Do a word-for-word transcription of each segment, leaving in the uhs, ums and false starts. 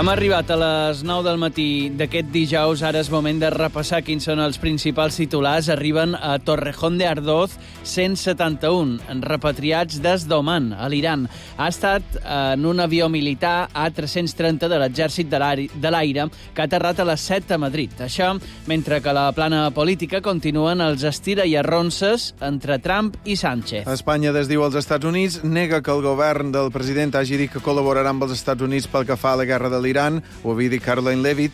Hem arribat a les nou del matí d'aquest dijous. Ara és moment de repassar quins són els principals titulars. Arriben a Torrejón de Ardoz cent setanta-un repatriats des d'Oman, a l'Iran. Ha estat en un avió militar A tres cents trenta de l'exèrcit de l'aire que ha aterrat a les set a Madrid. Això mentre que a la plana política continuen els estira i arronses entre Trump i Sánchez. Espanya desdiu als Estats Units, nega que el govern del president hagi dit que col·laborarà amb els Estats Units pel que fa a la guerra de l'Iran. Ho havia dit Caroline Leavitt.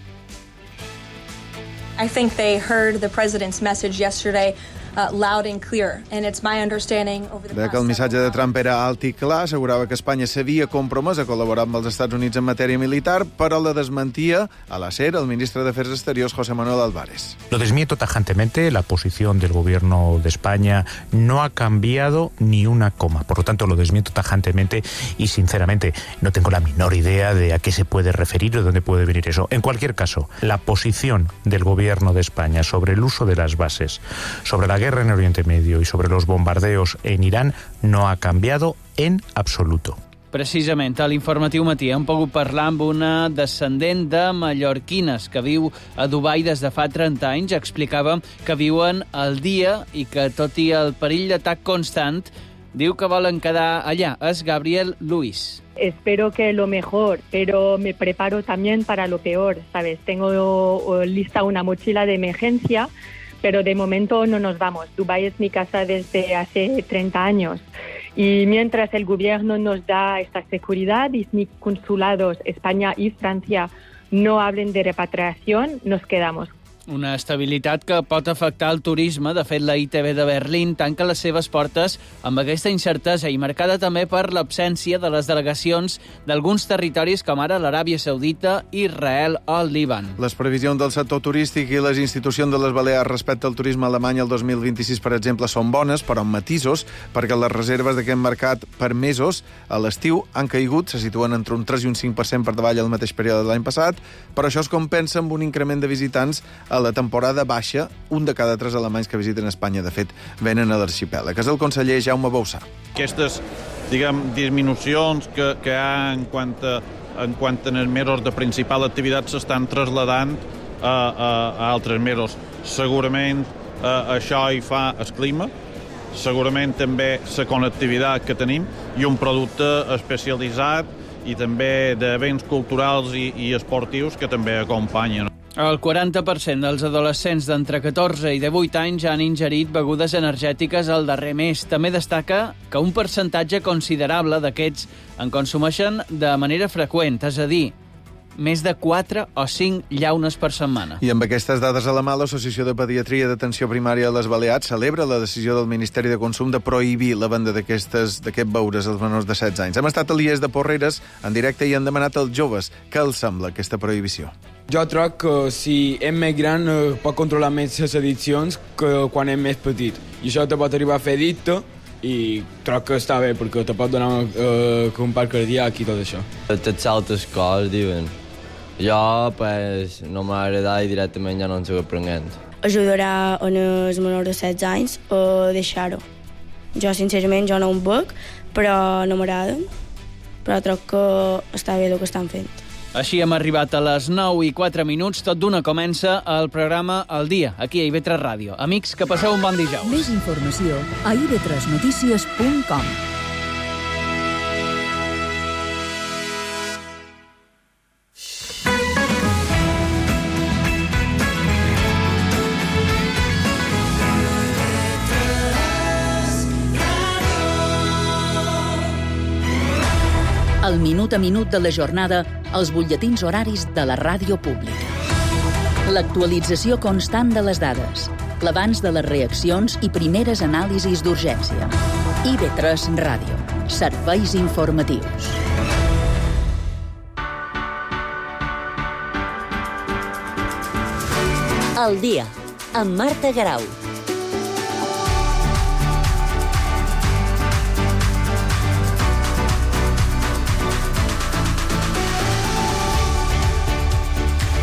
I think they heard the president's message yesterday uh, loud and clear, and it's my understanding over the De past que el missatge de several Trump era alt i clar, assegurava que Espanya s'havia compromès a col·laborar amb els Estats Units en matèria militar, però la desmentia a la SER el ministre d'Afers Exteriors, José Manuel Álvarez. Lo desmiento tajantemente. La posición del gobierno de España no ha cambiado ni una coma. Por lo tanto, lo desmiento tajantemente y, sinceramente, no tengo la menor idea de a qué se puede referir o de dónde puede venir eso. En cualquier caso, la posición del gobierno de España sobre el uso de las bases, sobre la guerra en Oriente Medio y sobre los bombardeos en Irán no ha cambiado en absoluto. Precisament, a l'informatiu matí hem pogut parlar amb una descendent de mallorquines que viu a Dubai des de fa trenta anys. Explicava que viuen al dia i que, tot i el perill d'atac constant, diu que volen quedar allà. És Gabriel Luis. Espero que lo mejor, pero me preparo también para lo peor, ¿sabes? Tengo lista una mochila de emergencia, pero de momento no nos vamos. Dubái es mi casa desde hace treinta años. Y mientras el gobierno nos da esta seguridad y mis consulados, España y Francia, no hablen de repatriación, nos quedamos. Una estabilitat que pot afectar el turisme. De fet, la I T B de Berlín tanca les seves portes amb aquesta incertesa i marcada també per l'absència de les delegacions d'alguns territoris com ara l'Aràbia Saudita, Israel o el Líban. Les previsions del sector turístic i les institucions de les Balears respecte al turisme alemany el dos mil vint-i-sis, per exemple, són bones, però amb matisos, perquè les reserves d'aquest mercat per mesos a l'estiu han caigut, se situen entre un tres i un cinc per cent per davall al mateix període de l'any passat, però això es compensa amb un increment de visitants a la temporada baixa. Un de cada tres alemanys que visiten Espanya, de fet, venen a l'arxipèlag. És el conseller Jaume Bausà. Aquestes, diguem, disminucions que, que hi ha en quant a, en quant a mesos de principal activitat s'estan traslladant a, a, a altres mesos. Segurament a, això hi fa el clima, segurament també la connectivitat que tenim i un producte especialitzat i també d'events culturals i, i esportius que també acompanyen. El quaranta per cent dels adolescents d'entre catorze i divuit anys han ingerit begudes energètiques el darrer mes. També destaca que un percentatge considerable d'aquests en consumeixen de manera freqüent, és a dir, més de quatre o cinc llaunes per setmana. I amb aquestes dades a la mà, l'Associació de Pediatria d'Atenció Primària de les Balears celebra la decisió del Ministeri de Consum de prohibir la venda d'aquestes d'aquest beures als menors de setze anys. Hem estat a l'I E S de Porreres en directe i han demanat als joves què els sembla aquesta prohibició. Jo trobo que si és més gran eh, pot controlar més les addiccions que quan és més petit. I això te pot arribar a fer addicte i trobo que està bé perquè te pot donar eh, un part cardíac i tot això. Tots altres coses, diuen. Jo, pues, no m'ha agradat i directament ja no en seguir prenent. Ajudarà en els menors de setze anys a deixar-ho. Jo, sincerament, jo no ho bec, però no m'agrada. Però trobo que està bé el que estan fent. Així hem arribat a les nou i quatre minuts. Tot d'una comença el programa El Dia, aquí a I V tres Ràdio. Amics, que passeu un bon dijous. Més informació a i v tres notícies punt com. El minut a minut de la jornada als butlletins horaris de la ràdio pública. L'actualització constant de les dades, l'abans de les reaccions i primeres anàlisis d'urgència. I V tres Ràdio. Serveis informatius. El Dia, amb Marta Garau.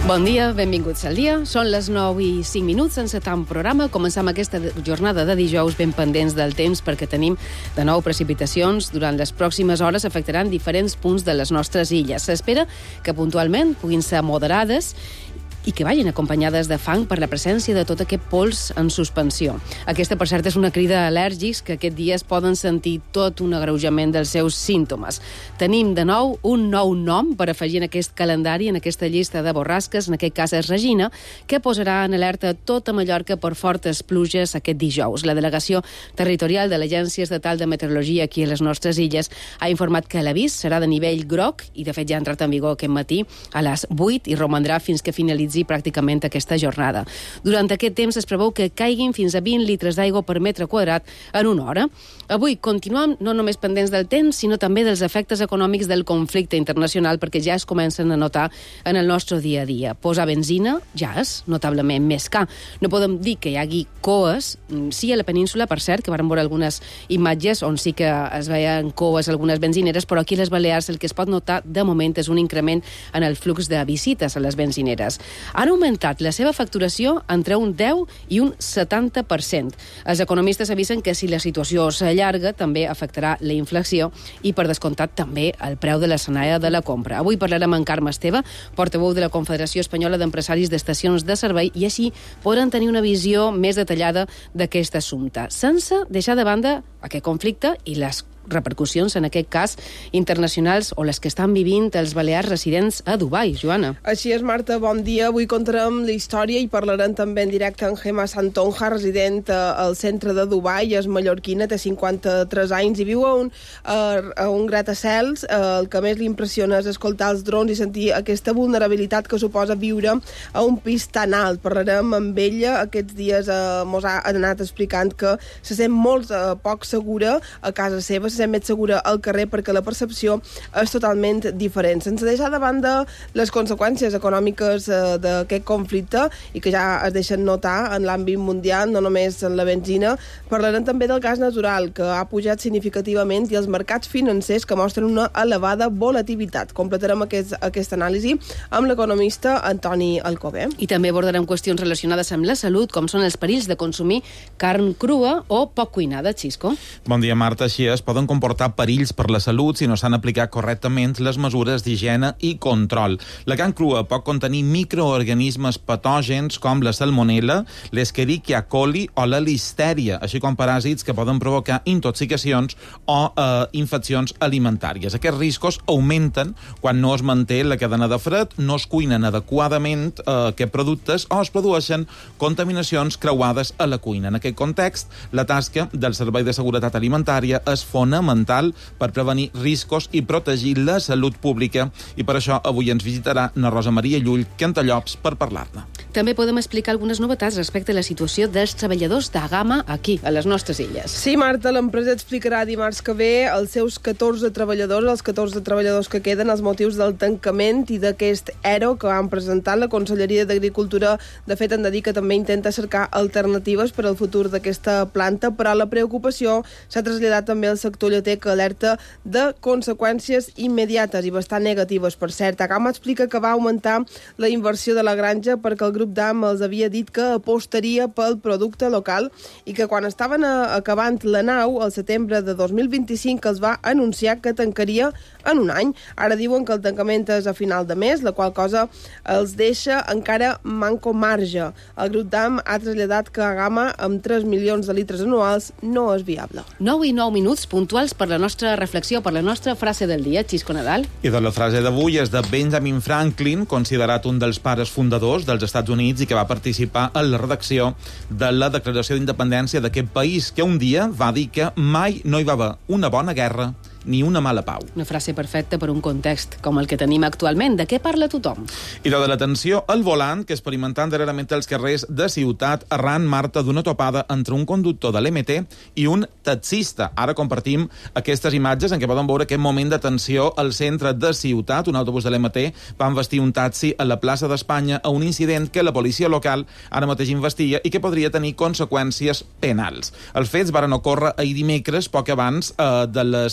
Bon dia, benvinguts al dia. Són les nou i cinc minuts, encetam programa. Comencem aquesta jornada de dijous ben pendents del temps perquè tenim de nou precipitacions. Durant les pròximes hores afectaran diferents punts de les nostres illes. S'espera que puntualment puguin ser moderades i que vagin acompanyades de fang per la presència de tot aquest pols en suspensió. Aquesta, per cert, és una crida a al·lèrgics que aquest dia es poden sentir tot un agreujament dels seus símptomes. Tenim de nou un nou nom per afegir en aquest calendari, en aquesta llista de borrasques, en aquest cas és Regina, que posarà en alerta tota Mallorca per fortes pluges aquest dijous. La delegació territorial de l'Agència Estatal de Meteorologia aquí a les nostres illes ha informat que l'avís serà de nivell groc i, de fet, ja ha entrat en vigor aquest matí a les vuit i romandrà fins que finalitzi pràcticament aquesta jornada. Durant aquest temps es preveu que caiguin fins a vint litres d'aigua per metre quadrat en una hora. Avui continuem no només pendents del temps, sinó també dels efectes econòmics del conflicte internacional, perquè ja es comencen a notar en el nostre dia a dia. Posar benzina ja és notablement més car. No podem dir que hi hagi coes, sí a la península, per cert, que van veure algunes imatges on sí que es veien coes algunes benzineres, però aquí a les Balears el que es pot notar de moment és un increment en el flux de visites a les benzineres. Han augmentat la seva facturació entre un deu i un setanta per cent. Els economistes avisen que si la situació s'allarga també afectarà la inflació i, per descomptat, també el preu de l'escenari de la compra. Avui parlarem amb Carme Esteve, portaveu de la Confederació Espanyola d'Empresaris d'Estacions de Servei, i així podran tenir una visió més detallada d'aquest assumpte, sense deixar de banda aquest conflicte i les repercussions, en aquest cas, internacionals o les que estan vivint els balears residents a Dubai. Joana. Així és, Marta, bon dia. Avui contarem la història i parlarem també en directe amb Gemma Santonja, resident al centre de Dubai, és mallorquina, té cinquanta-tres anys i viu a un, a un gratacels. El que més li impressiona és escoltar els drons i sentir aquesta vulnerabilitat que suposa viure a un pis tan alt. Parlarem amb ella. Aquests dies eh, mos ha anat explicant que se sent molt eh, poc segura a casa seva, ser més segura al carrer perquè la percepció és totalment diferent. Sense deixar de banda les conseqüències econòmiques eh, d'aquest conflicte i que ja es deixen notar en l'àmbit mundial, no només en la benzina, parlarem també del gas natural, que ha pujat significativament, i els mercats financers que mostren una elevada volatilitat. Completarem aquest, aquesta anàlisi amb l'economista Antoni Alcover. I també abordarem qüestions relacionades amb la salut, com són els perills de consumir carn crua o poc cuinada. Xisco. Bon dia, Marta. Així és, poden comportar perills per la salut si no s'han aplicat correctament les mesures d'higiene i control. La carn crua pot contenir microorganismes patògens com la salmonella, l'Escherichia coli o la listèria, així com paràsits que poden provocar intoxicacions o eh, infeccions alimentàries. Aquests riscos augmenten quan no es manté la cadena de fred, no es cuinen adequadament eh, aquests productes o es produeixen contaminacions creuades a la cuina. En aquest context, la tasca del Servei de Seguretat Alimentària és fonamental per prevenir riscos i protegir la salut pública, i per això avui ens visitarà na Rosa Maria Llull Cantallops per parlar-ne. També podem explicar algunes novetats respecte a la situació dels treballadors d'Agama aquí, a les nostres illes. Sí, Marta, l'empresa explicarà dimarts que ve els seus catorze treballadors, els catorze treballadors que queden, els motius del tancament i d'aquest E R O que han presentat la Conselleria d'Agricultura. De fet, han de dir que també intenta cercar alternatives per al futur d'aquesta planta, però la preocupació s'ha traslladat també al sector lleter, que alerta de conseqüències immediates i bastant negatives, per cert. Agama explica que va augmentar la inversió de la granja perquè el grup d'A M els havia dit que apostaria pel producte local i que quan estaven acabant la nau, al setembre de dos mil vint-i-cinc, els va anunciar que tancaria en un any. Ara diuen que el tancament és a final de mes, la qual cosa els deixa encara manco marge. El grup d'A M ha traslladat que Agama, amb tres milions de litres anuals, no és viable. nou i nou minuts puntuals per la nostra reflexió, per la nostra frase del dia, Xisco Nadal. I de la frase d'avui és de Benjamin Franklin, considerat un dels pares fundadors dels Estats Units i que va participar en la redacció de la Declaració d'Independència d'aquest país, que un dia va dir que mai no hi va haver una bona guerra ni una mala pau. Una frase perfecta per un context com el que tenim actualment. De què parla tothom? I de la detenció al volant que experimentant darrerament els carrers de Ciutat arran, Marta, d'una topada entre un conductor de l'M T i un taxista. Ara compartim aquestes imatges en què poden veure aquest moment de tensió al centre de Ciutat. Un autobús de l'M T va envestir un taxi a la plaça d'Espanya a un incident que la policia local ara mateix investiga i que podria tenir conseqüències penals. Els fets varen ocórrer ahir dimecres, poc abans eh, de les eh,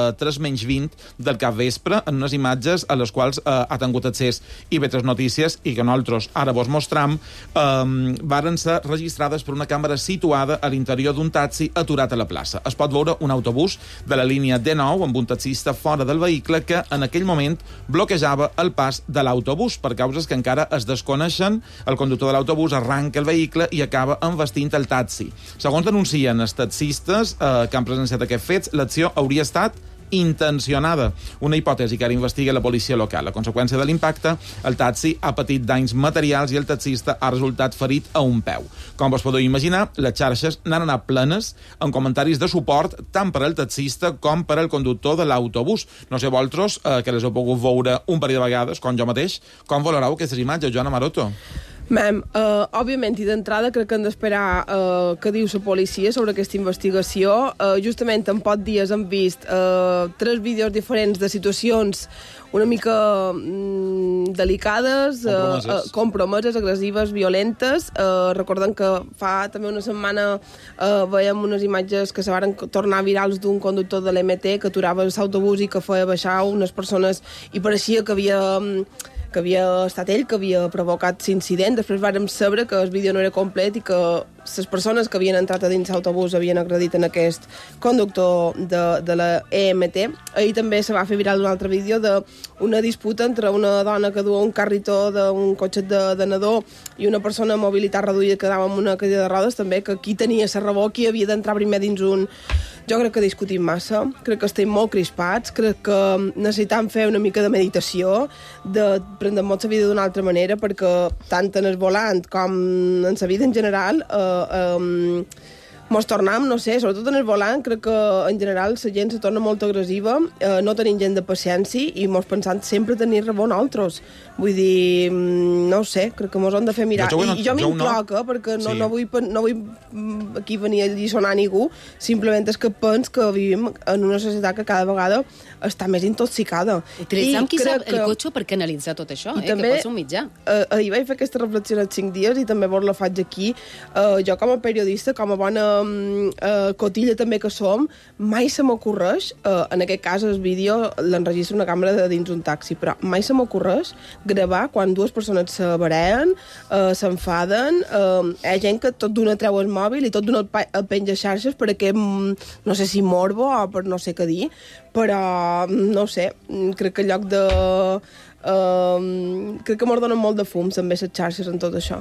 a tres menys vint del capvespre, en unes imatges a les quals eh, ha tingut accés I V tres Notícies i que nosaltres ara vos mostram, eh, varen ser registrades per una càmera situada a l'interior d'un taxi aturat a la plaça. Es pot veure un autobús de la línia D nou amb un taxista fora del vehicle que en aquell moment bloquejava el pas de l'autobús per causes que encara es desconeixen. El conductor de l'autobús arranca el vehicle i acaba envestint el taxi. Segons denuncien els taxistes eh, que han presenciat aquests fets, l'acció hauria estat intencionada, una hipòtesi que ara investiga la policia local. A conseqüència de l'impacte, el taxi ha patit danys materials i el taxista ha resultat ferit a un peu. Com vos podeu imaginar, les xarxes n'han anat plenes amb comentaris de suport tant per al taxista com per al conductor de l'autobús. No sé vosaltres, eh, que les heu pogut veure un parell de vegades, com jo mateix, com valoreu aquestes imatges, Joana Maroto? Mem, uh, òbviament, i d'entrada crec que hem d'esperar uh, què diu la policia sobre aquesta investigació. Uh, justament en pocs dies hem vist uh, tres vídeos diferents de situacions una mica mm, delicades, compromeses. Uh, uh, compromeses, agressives, violentes. Uh, recordem que fa també una setmana uh, veiem unes imatges que se varen tornar virals d'un conductor de l'M T que aturava l'autobús i que feia baixar unes persones i pareixia que havia... Um, que havia estat ell que havia provocat l'incident. Després vàrem saber que el vídeo no era complet i que les persones que havien entrat a dins l'autobús havien agredit en aquest conductor de, de la E M T. Ahir també se va fer viral un altre vídeo d'una disputa entre una dona que dua un carritó d'un cotxet de, de nadó i una persona amb mobilitat reduïda que anava amb una cadira de rodes, també, que qui tenia la raó, qui havia d'entrar primer dins un... Jo crec que discutim massa, crec que estem molt crispats, crec que necessitam fer una mica de meditació, de prendre molt la vida d'una altra manera, perquè tant en el volant com en la vida en general eh, eh, mos tornem, no sé, sobretot en el volant, crec que en general la gent se torna molt agressiva, eh, no tenim gent de paciència i mos pensant sempre tenir raó nosaltres. Vull dir, no ho sé, crec que mos hem de fer mirar. Jo, I, i jo m'incloc, no. eh, perquè no, sí. no, vull, no vull aquí venir a lliçonar a ningú, simplement és que penso que vivim en una societat que cada vegada està més intoxicada. Utilitzem quizà el cotxe per canalitzar tot això, eh, també, que pot ser un mitjà. Eh, ahir vaig fer aquesta reflexió en cinc dies i també vos la faig aquí. Eh, jo com a periodista, com a bona eh, cotilla també que som, mai se m'ocorreix, eh, en aquest cas el vídeo l'enregistra una càmera de dins un taxi, però mai se m'ocorreix gravar quan dues persones se bareen, eh, s'enfaden, eh, hi ha gent que tot d'una treu el mòbil i tot d'una el penja xarxes per aquest, no sé si morbo o per no sé què dir, però no sé, crec que en lloc de... Uh, crec que m'ho donen molt de fum també les xarxes en tot això.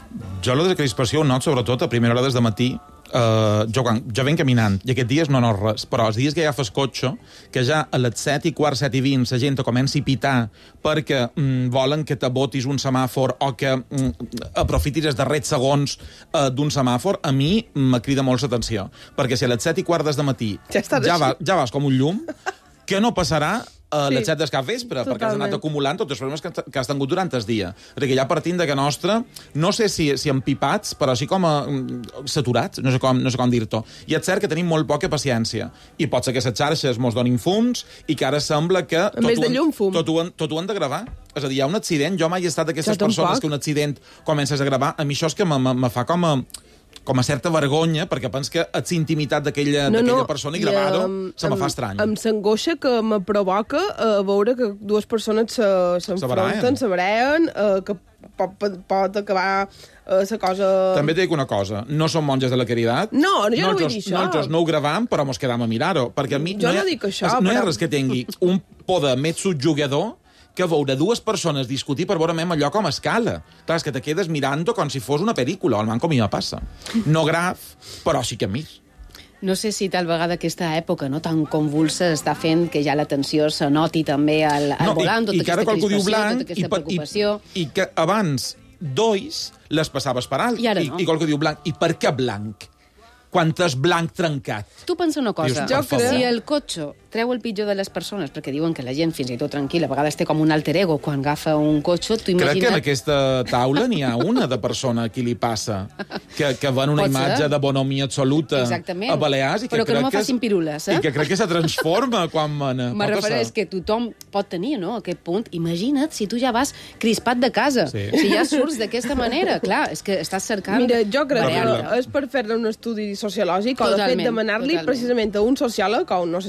Jo la descrispació ho not sobretot a primera hora des de matí. Uh, jo, quan, jo venc caminant i aquests dies no no res, però els dies que agafes cotxe, que ja a les set i quart, set i vint la gent te comença a pitar perquè mm, volen que t'abotis un semàfor o que mm, aprofitis els darrers segons uh, d'un semàfor, a mi me crida molt l'atenció, perquè si a les set i quart des de matí ja, ja, va, ja vas com un llum, què no passarà a Sí. les set del capvespre, perquè has anat acumulant tots els problemes que, que has tingut durant el dia. Perquè ja partint de que nostra, no sé si, si empipats, però sí com a, saturats, no sé com, no sé com dir-t'ho. I és cert que tenim molt poca paciència. I pot ser que les xarxes mos donin fums i que ara sembla que tot, més de ho, llum, fum. tot, ho, han- tot ho han de gravar. És a dir, hi ha un accident, jo mai he estat d'aquestes Jo tampoc. persones que un accident comences a gravar. A mi això és que me, me, me fa com a com a certa vergonya, perquè pens que ets intimitat d'aquella No, no, persona i i, gravar-ho em, se me em- fa estrany. Amb l'angoixa que me provoca uh, veure que dues persones se- s'enfronten, se bareen, uh, que pot, pot acabar uh, la cosa... També et dic una cosa, no som monges de la caritat. No, jo no vull Nosaltres- dir això. Nosaltres no ho gravam, però mos quedam a mirar-ho. Perquè a mi Jo no, hi no ha, dic això, No hi ha però- res que tingui un poder més subjugador que veure dues persones discutir per veure allò com a escala. Clar, és que te quedes mirant-ho com si fos una pel·lícula, o almenys com a mi me passa. No grav, però sí que a mi. No sé si tal vegada aquesta època no tan convulsa està fent que ja la tensió se noti també al, al No, volant, i, i tota que ara aquesta qualcú diu crispació, blanc tota aquesta i, per- preocupació. i, i que abans dois les passaves per alt. I ara I, no. I qualcú diu blanc. I per què blanc? Quan és blanc trencat. Tu pensa una cosa, Dius, per favor. si el cotxe treu el pitjor de les persones, perquè diuen que la gent fins i tot tranquil·la, a vegades té com un alter ego quan agafa un cotxe, tu Crec imagina't... que en aquesta taula n'hi ha una de persona a qui li passa, que, que ven una Pot imatge ser. de bonomia absoluta Exactament. a Balears i que Però que no crec me facin és- pirules, eh? I que crec que se transforma quan mana. Me Pot refereix passar. que tothom pot tenir, no?, aquest punt. Imagina't si tu ja vas crispat de casa, Sí. si ja surts d'aquesta manera. Clar, és que estàs cercant... Mira, jo crec variar-ho. que és per fer-ne un estudi sociològic o, de fet, Totalment, demanar-li totalment. precisament a un sociòleg o no sé si un Què antropòleg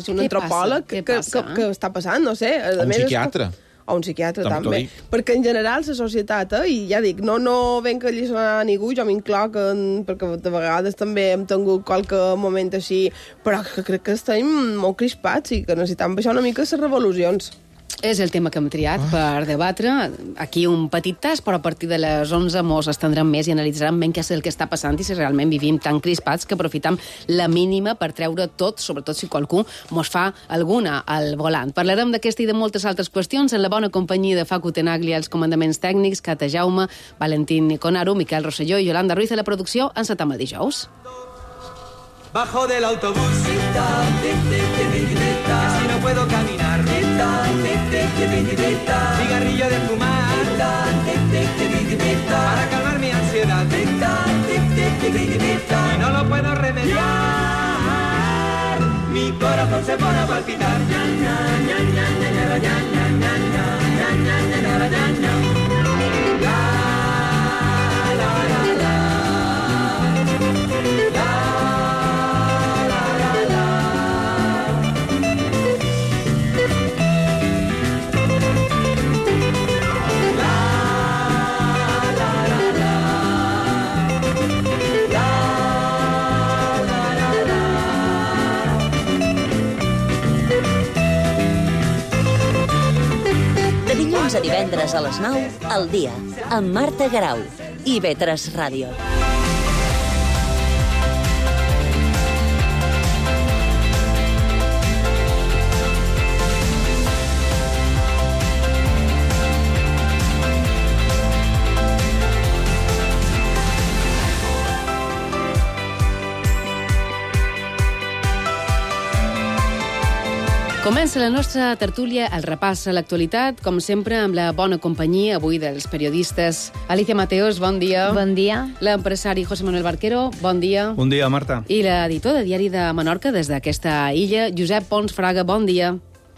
antropòleg Què que, passa? que, que està passant, no sé. A O un més, és psiquiatre. O un psiquiatre, També t'ho també. dic. Perquè, en general, la societat, eh, i ja dic, no, no venc a lliçonar a ningú, jo m'incloc, en, perquè de vegades també hem tingut qualque moment així, però que crec que estem molt crispats i que necessitem baixar una mica les revolucions. És el tema que hem triat per debatre. Aquí un petit tast, però a partir de les onze mos estendrem més i analitzarem ben què és el que està passant i si realment vivim tan crispats que aprofitam la mínima per treure tot, sobretot si qualcú mos fa alguna al volant. Parlarem d'aquesta i de moltes altres qüestions en la bona companyia de Facu Tenaglia, els comandaments tècnics, Cata Jaume, Valentín Conaro, Miquel Rosselló i Yolanda Ruiz a la producció. Encetem el dijous. Bajo del autobús, casi no puedo caminar, cigarrillo de fumar, para calmar mi ansiedad, y no lo puedo remediar, mi corazón se pone a palpitar. A divendres a les nou, al dia, amb Marta Garau i I V tres Ràdio. Comença la nostra tertúlia, el repàs a l'actualitat, com sempre, amb la bona companyia avui dels periodistes. Alicia Mateos, bon dia. Bon dia. L'empresari José Manuel Barquero, bon dia. Bon dia, Marta. I l'editor de Diari de Menorca, des d'aquesta illa, Josep Pons Fraga, bon dia.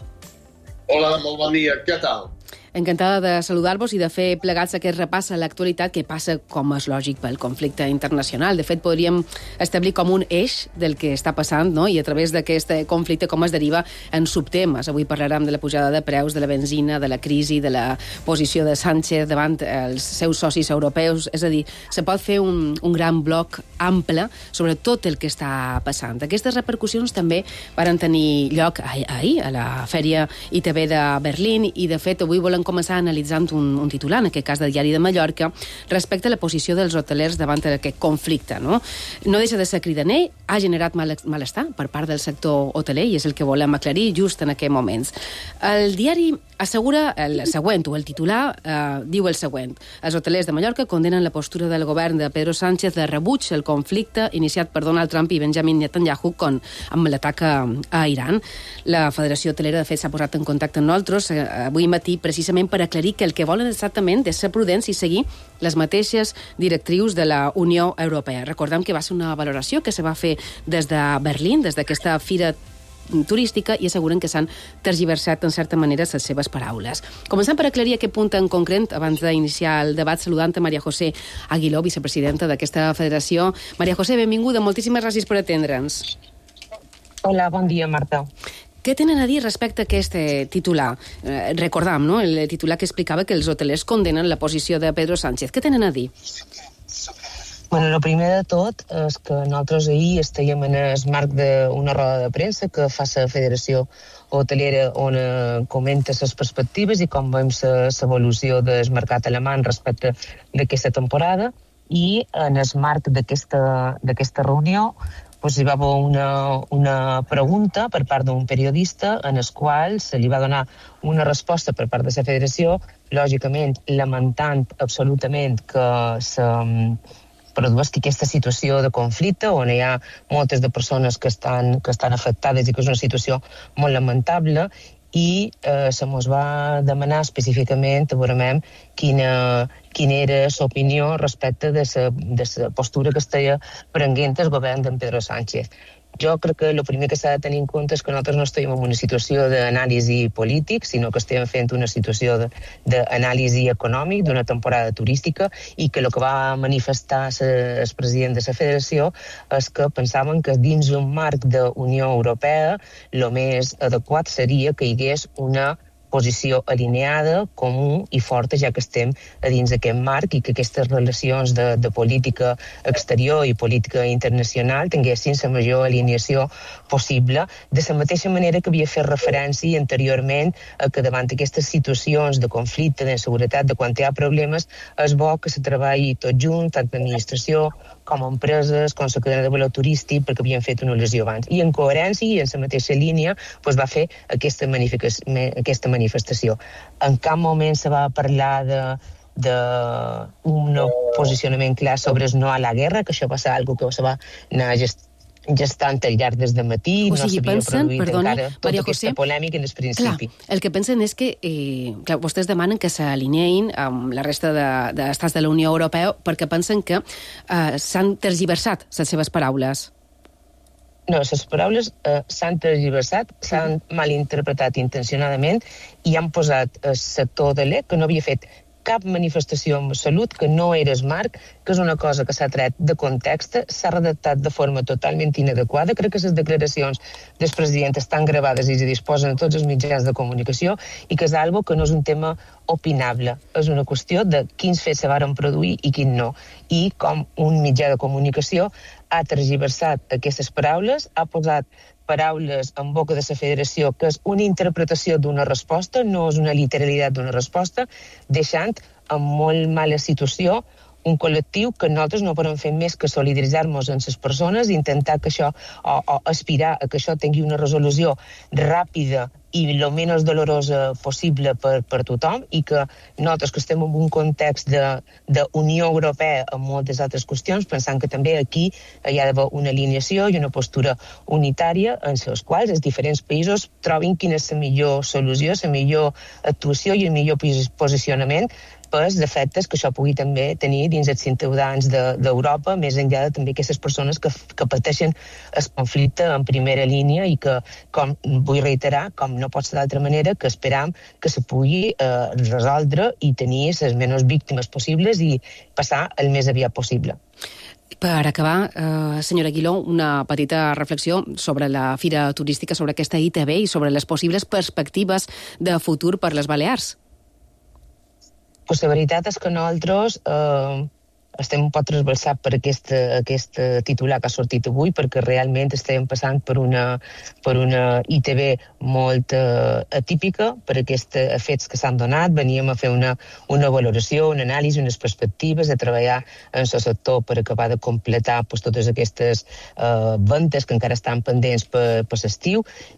Hola, molt bon dia. Què tal? Encantada de saludar-vos i de fer plegats aquest repàs a l'actualitat que passa, com és lògic, pel conflicte internacional. De fet, podríem establir com un eix del que està passant, no? I a través d'aquest conflicte com es deriva en subtemes. Avui parlarem de la pujada de preus, de la benzina, de la crisi, de la posició de Sánchez davant els seus socis europeus. És a dir, se pot fer un, un gran bloc ample sobre tot el que està passant. Aquestes repercussions també van tenir lloc ahir, a la Fèria I T B de Berlín, i de fet avui volem començar analitzant un, un titular, en aquest cas del Diari de Mallorca, respecte a la posició dels hotelers davant d'aquest conflicte. No, no deixa de ser cridaner, ha generat mal, malestar per part del sector hoteler i és el que volem aclarir just en aquests moments. El diari assegura el següent, o el titular eh, diu el següent. Els hotelers de Mallorca condenen la postura del govern de Pedro Sánchez de rebuig al conflicte iniciat per Donald Trump i Benjamin Netanyahu con, amb l'atac a, a Iran. La Federació Hotelera, de fet, s'ha posat en contacte amb nosaltres eh, avui matí precisament per aclarir que el que volen exactament és ser prudents i seguir les mateixes directrius de la Unió Europea. Recordem que va ser una valoració que se va fer des de Berlín, des d'aquesta fira turística, i asseguren que s'han tergiversat en certa manera les seves paraules. Començant per aclarir aquest punt en concret, abans d'iniciar el debat, saludant a Maria José Aguiló, vicepresidenta d'aquesta federació. Maria José, benvinguda, moltíssimes gràcies per atendre'ns. Hola, bon dia, Marta. Què tenen a dir respecte a aquest titular? Eh, recordam, no?, el titular que explicava que els hotelers condenen la posició de Pedro Sánchez. Què tenen a dir? Bueno, el primer de tot és que nosaltres ahir estàvem en el marc d'una roda de premsa que fa la Federació Hotelera on eh, comenta les perspectives i com veiem l'evolució del mercat alemany respecte d'aquesta temporada, i en el marc d'aquesta reunió pues, hi va haver una, una pregunta per part d'un periodista en el qual se li va donar una resposta per part de la Federació, lògicament lamentant absolutament que se produeixi aquesta situació de conflicte on hi ha moltes de persones que estan, que estan afectades i que és una situació molt lamentable, i eh, se mos va demanar específicament veurem quina, quina era l'opinió respecte de la postura que estava prenent el govern d'en Pedro Sánchez. Jo crec que el primer que s'ha de tenir en compte és que nosaltres no estem en una situació d'anàlisi polític, sinó que estem fent una situació d'anàlisi econòmic d'una temporada turística i que el que va manifestar el president de la federació és que pensaven que dins un marc d'Unió Europea el més adequat seria que hi hagués una posició alineada, comú i forta, ja que estem a dins d'aquest marc i que aquestes relacions de, de política exterior i política internacional tinguessin la major alineació possible, de la mateixa manera que havia fet referència anteriorment a que davant aquestes situacions de conflicte, d'inseguretat, de quan hi ha problemes, és bo que se treballi tot junt, tant l'administració com empreses, com la cadena de valor turístic, perquè havien fet una lesió abans. I en coherència i en la mateixa línia doncs va fer aquesta, aquesta manifestació. En cap moment se va parlar de d'un posicionament clar sobre el no a la guerra, que això va ser una cosa que se va anar gest gestant al llarg des de matí, o sigui, no s'havia pensen, produït perdona, encara tota Maria aquesta José, polèmica en el principi. Clar, el que pensen és que eh, clar, vostès demanen que s'alineïn amb la resta d'estats de, de la Unió Europea perquè pensen que eh, s'han tergiversat les seves paraules. No, les paraules eh, s'han tergiversat, s'han malinterpretat intencionadament i han posat el sector de l'E que no havia fet cap manifestació en salut, que no era smart, que és una cosa que s'ha tret de context, s'ha redactat de forma totalment inadequada. Crec que les declaracions del president estan gravades i es disposen a tots els mitjans de comunicació i que és algo que no és un tema opinable. És una qüestió de quins fets se varen produir i quins no. I com un mitjà de comunicació ha tergiversat aquestes paraules, ha posat paraules en boca de la federació que és una interpretació d'una resposta, no és una literalitat d'una resposta, deixant en molt mala situació un col·lectiu que nosaltres no podem fer més que solidaritzar-nos amb les persones, intentar que això, o, o aspirar a que això tingui una resolució ràpida i el menys dolorosa possible per, per tothom, i que nosaltres que estem en un context d'Unió Europea en moltes altres qüestions, pensant que també aquí hi ha d'haver una alineació i una postura unitària en les quals els diferents països trobin quina és la millor solució, la millor actuació i el millor posicionament pels efectes que això pugui també tenir dins els ciutadans d'Europa, més enllà de també aquestes persones que, que pateixen el conflicte en primera línia i que, com vull reiterar, com no pot ser d'altra manera, que esperam que se pugui eh, resoldre i tenir les menys víctimes possibles i passar el més aviat possible. Per acabar, eh, senyora Aguiló, una petita reflexió sobre la fira turística, sobre aquesta I T B i sobre les possibles perspectives de futur per les Balears. Pues la veritat és que nosaltres eh, estem un poc transversats per aquest, aquest titular que ha sortit avui, perquè realment estem passant per una, per una I T B molt eh, atípica per aquests fets que s'han donat. Veníem a fer una, una valoració, una anàlisi, unes perspectives, de treballar en el sector per acabar de completar pues, totes aquestes eh, ventes que encara estan pendents per, per l'estiu,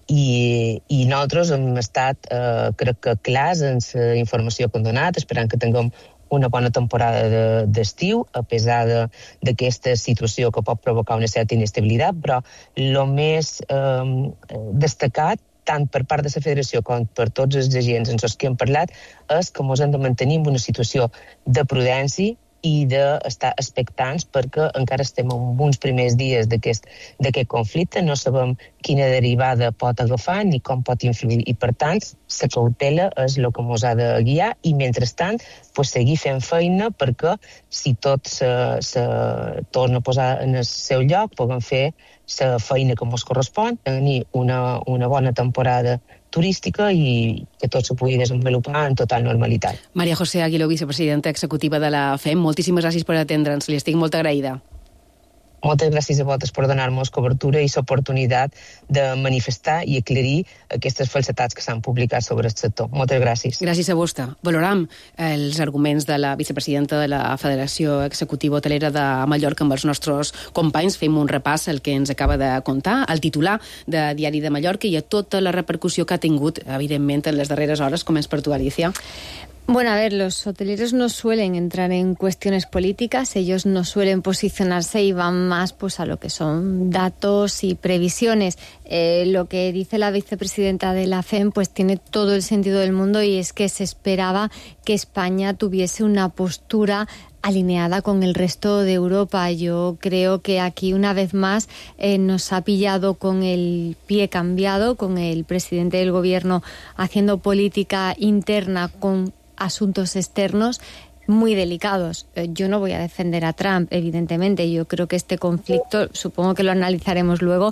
i, i nosaltres hem estat, eh, crec que, clars en la informació que hem donat, esperant que tinguem una bona temporada d'estiu, a pesar d'aquesta situació que pot provocar una certa inestabilitat, però el més eh, destacat, tant per part de la federació com per tots els agents amb els que hem parlat, és que ens hem de mantenir en una situació de prudència i d'estar expectants perquè encara estem en uns primers dies d'aquest conflicte, no sabem quina derivada pot agafar ni com pot influir, i per tant la cautela és el que ens ha de guiar i mentrestant pues, seguir fent feina perquè si tot se, se torna a posar en el seu lloc puguem fer la feina que ens correspon, tenir una, una bona temporada turística i que tot se pugui desenvolupar en total normalitat. Maria José Aguiló, vicepresidenta executiva de la F E M, moltíssimes gràcies per atendre'ns, li estic molt agraïda. Moltes gràcies a vosaltres per donar-nos cobertura i l'oportunitat de manifestar i aclarir aquestes falsetats que s'han publicat sobre el sector. Moltes gràcies. Gràcies a vostè. Valoram els arguments de la vicepresidenta de la Federació Executiva Hotelera de Mallorca amb els nostres companys. Fem un repàs al que ens acaba de contar, al titular de Diari de Mallorca i a tota la repercussió que ha tingut, evidentment, en les darreres hores. Començ per tu, Alicia. Bueno, a ver, los hoteleros no suelen entrar en cuestiones políticas, ellos no suelen posicionarse y van más pues a lo que son datos y previsiones. Eh, lo que dice la vicepresidenta de la F E M pues tiene todo el sentido del mundo, y es que se esperaba que España tuviese una postura alineada con el resto de Europa. Yo creo que aquí una vez más eh, nos ha pillado con el pie cambiado, con el presidente del gobierno haciendo política interna con asuntos externos muy delicados. Yo no voy a defender a Trump, evidentemente. Yo creo que este conflicto, supongo que lo analizaremos luego,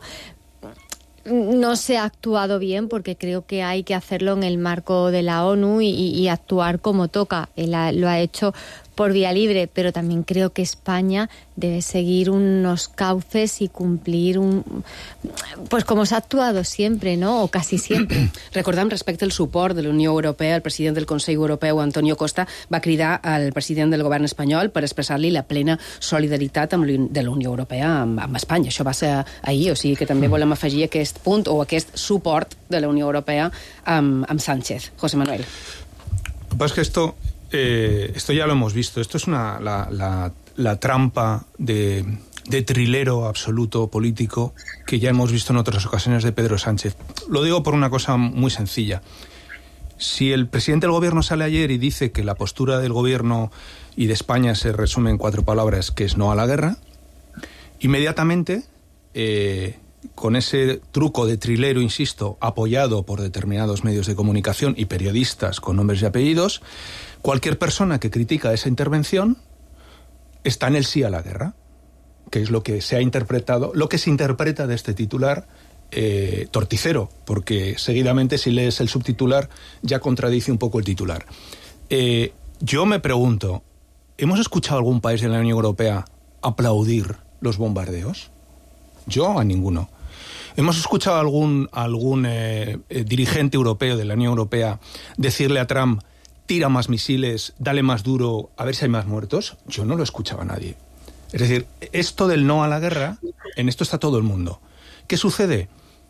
no se ha actuado bien, porque creo que hay que hacerlo en el marco de la ONU y, y actuar como toca. Él ha, lo ha hecho por vía libre, pero también creo que España debe seguir unos cauces y cumplir un... pues com s'ha actuado siempre, ¿no? O casi siempre. Recordem, respecte al suport de la Unió Europea, el president del Consell Europeu, Antonio Costa, va cridar al president del govern espanyol per expressar-li la plena solidaritat amb de la Unió Europea amb, amb Espanya. Això va ser ahir, o sigui que també volem afegir aquest punt o aquest suport de la Unió Europea amb, amb Sánchez. José Manuel. Lo que pasa es que esto... Eh, esto ya lo hemos visto. Esto es una, la, la, la trampa de, de trilero absoluto político que ya hemos visto en otras ocasiones de Pedro Sánchez. Lo digo por una cosa muy sencilla. Si el presidente del gobierno sale ayer y dice que la postura del gobierno y de España se resume en cuatro palabras, que es no a la guerra, inmediatamente, eh, con ese truco de trilero, insisto, apoyado por determinados medios de comunicación y periodistas con nombres y apellidos, cualquier persona que critica esa intervención está en el sí a la guerra, que es lo que se ha interpretado, lo que se interpreta de este titular eh, torticero, porque seguidamente si lees el subtitular ya contradice un poco el titular. Eh, yo me pregunto, ¿hemos escuchado a algún país de la Unión Europea aplaudir los bombardeos? Yo a ninguno. ¿Hemos escuchado a algún, algún eh, eh, dirigente europeo de la Unión Europea decirle a Trump: tira más misiles, dale más duro, a ver si hay más muertos? Yo no lo escuchaba a nadie. Es decir, esto del no a la guerra, en esto está todo el mundo. ¿Qué sucede?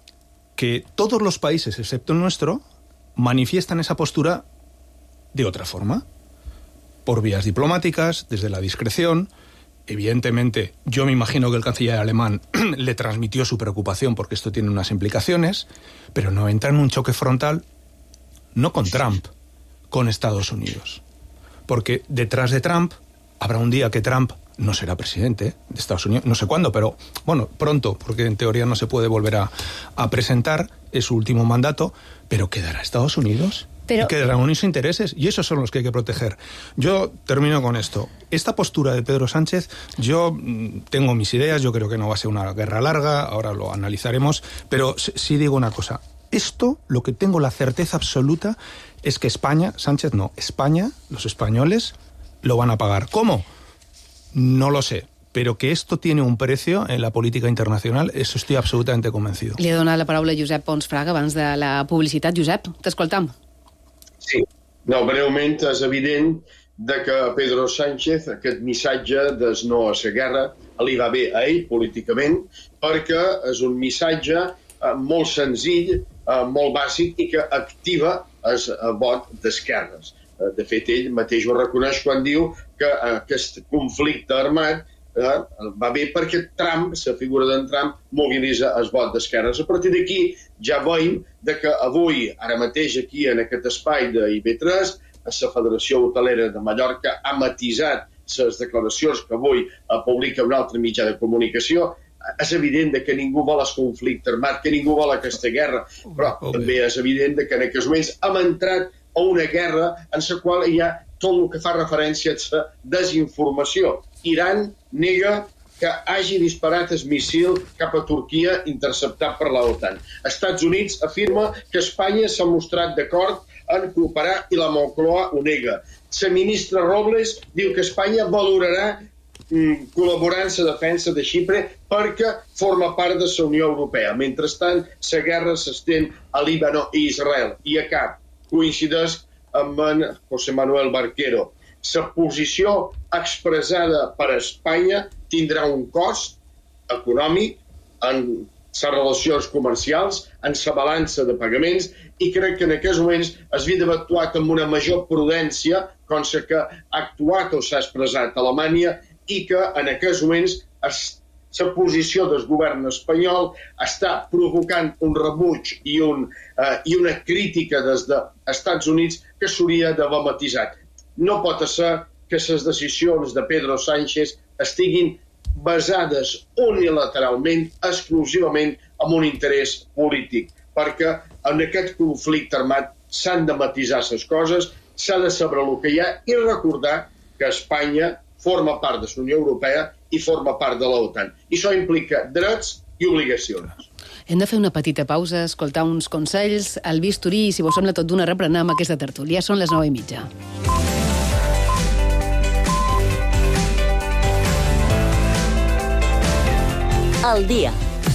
Que todos los países, excepto el nuestro, manifiestan esa postura de otra forma, por vías diplomáticas, desde la discreción. Evidentemente, yo me imagino que el canciller alemán le transmitió su preocupación porque esto tiene unas implicaciones, pero no entra en un choque frontal, no con Trump, con Estados Unidos. Porque detrás de Trump habrá un día que Trump no será presidente de Estados Unidos, no sé cuándo, pero bueno, pronto, porque en teoría no se puede volver a, a presentar, es su último mandato, pero quedará Estados Unidos. Pero... y quedarán unos intereses, y esos son los que hay que proteger. Yo termino con esto. Esta postura de Pedro Sánchez, yo mmm, tengo mis ideas, yo creo que no va a ser una guerra larga, ahora lo analizaremos, pero sí digo una cosa. Esto, lo que tengo la certeza absoluta, es que España, Sánchez no, España, los españoles, lo van a pagar. ¿Cómo? No lo sé. Pero que esto tiene un precio en la política internacional, eso estoy absolutamente convencido. Li he donat la paraula a Josep Pons Fraga abans de la publicitat. Josep, t'escoltam. Sí, no, breument és evident de que Pedro Sánchez aquest missatge des no a la guerra li va bé a ell políticament, perquè és un missatge eh, molt senzill, eh, molt bàsic i que activa el vot d'esquerres. Eh, de fet, ell mateix ho reconeix quan diu que eh, aquest conflicte armat eh, va bé perquè Trump, la figura d'en Trump, mobilitza el vot d'esquerres. A partir d'aquí ja veiem de que avui, ara mateix aquí en aquest espai d'I B tres, la Federació Hotelera de Mallorca ha matisat les declaracions que avui publica un altre mitjà de comunicació. És evident que ningú vol el conflicte armat, que ningú vol aquesta guerra, però també és evident que en aquests moments hem entrat a una guerra en la qual hi ha tot el que fa referència a la desinformació. Iran nega que hagi disparat el missil cap a Turquia interceptat per la OTAN. Estats Units afirma que Espanya s'ha mostrat d'acord en cooperar i la Moncloa ho nega. La ministra Robles diu que Espanya valorarà mm, col·laborar en la defensa de Xipre perquè forma part de la Unió Europea. Mentrestant, la guerra s'estén a Líbano i Israel. I a cap coincideix amb en José Manuel Barquero. La posició expressada per Espanya tindrà un cost econòmic en les relacions comercials, en la balança de pagaments, i crec que en aquests moments s'havia d'haver actuat amb una major prudència, com la que ha actuat o s'ha expressat a Alemanya, i que en aquests moments la posició del govern espanyol està provocant un rebuig i, un, eh, i una crítica des dels Estats Units que s'hauria d'haver matisat. No pot ser que les decisions de Pedro Sánchez estiguin basades unilateralment, exclusivament en un interès polític, perquè en aquest conflicte armat s'han de matisar les coses, s'ha de saber el que hi ha i recordar que Espanya forma part de la Unió Europea i forma part de l'OTAN. I això implica drets i obligacions. Hem de fer una petita pausa, escoltar uns consells, el bisturí, i si vos sembla tot d'una reprenem aquesta tertúlia. Són les nou i mitja. Al día.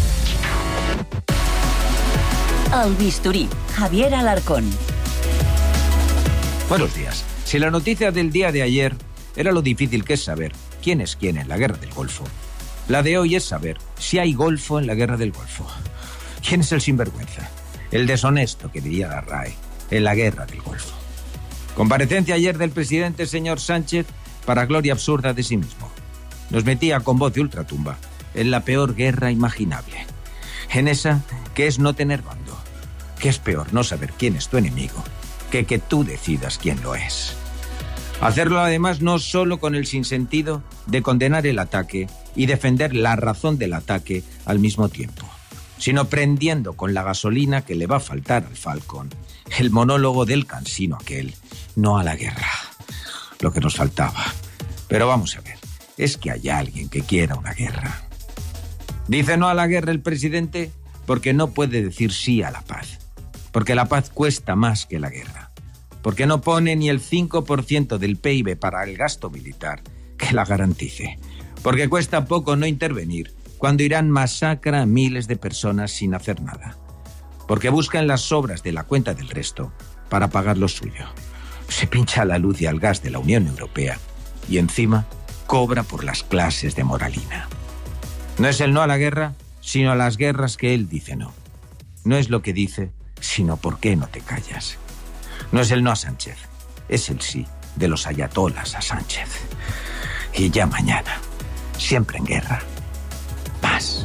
El bisturí. Javier Alarcón. Buenos días. Si la noticia del día de ayer era lo difícil que es saber quién es quién en la guerra del Golfo, la de hoy es saber si hay Golfo en la guerra del Golfo. ¿Quién es el sinvergüenza? El deshonesto, que diría la R A E, en la guerra del Golfo. Comparecencia ayer del presidente señor Sánchez para gloria absurda de sí mismo. Nos metía con voz de ultratumba en la peor guerra imaginable. En esa que es no tener bando. Que es peor no saber quién es tu enemigo que que tú decidas quién lo es. Hacerlo además no solo con el sinsentido de condenar el ataque y defender la razón del ataque al mismo tiempo, sino prendiendo con la gasolina que le va a faltar al Falcon el monólogo del cansino aquel, no a la guerra, lo que nos faltaba. Pero vamos a ver, es que hay alguien que quiera una guerra. Dice no a la guerra el presidente porque no puede decir sí a la paz, porque la paz cuesta más que la guerra, porque no pone ni el cinco por ciento del P I B para el gasto militar que la garantice, porque cuesta poco no intervenir cuando Irán masacra a miles de personas sin hacer nada, porque busca en las sobras de la cuenta del resto para pagar lo suyo. Se pincha la luz y al gas de la Unión Europea y encima cobra por las clases de moralina. No es el no a la guerra, sino a las guerras que él dice no. No es lo que dice, sino por qué no te callas. No es el no a Sánchez, es el sí de los ayatolas a Sánchez. Y ya mañana, siempre en guerra, paz.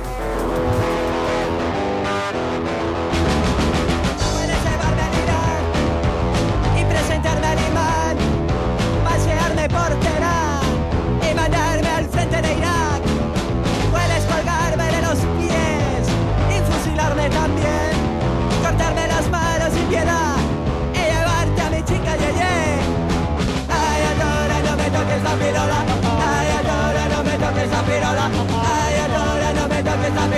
Puedes llevarme al Irán y presentarme al imán, pasearme por Teherán y mandarme al frente de Irak. Puedes colgarme de los pies y fusilarme también, cortarme las manos sin piedad y llevarte a mi chica Yeye. Ay, adora, no me toques la pirola. Ay, adora, no me toques la pirola. Ay, adora, no me toques la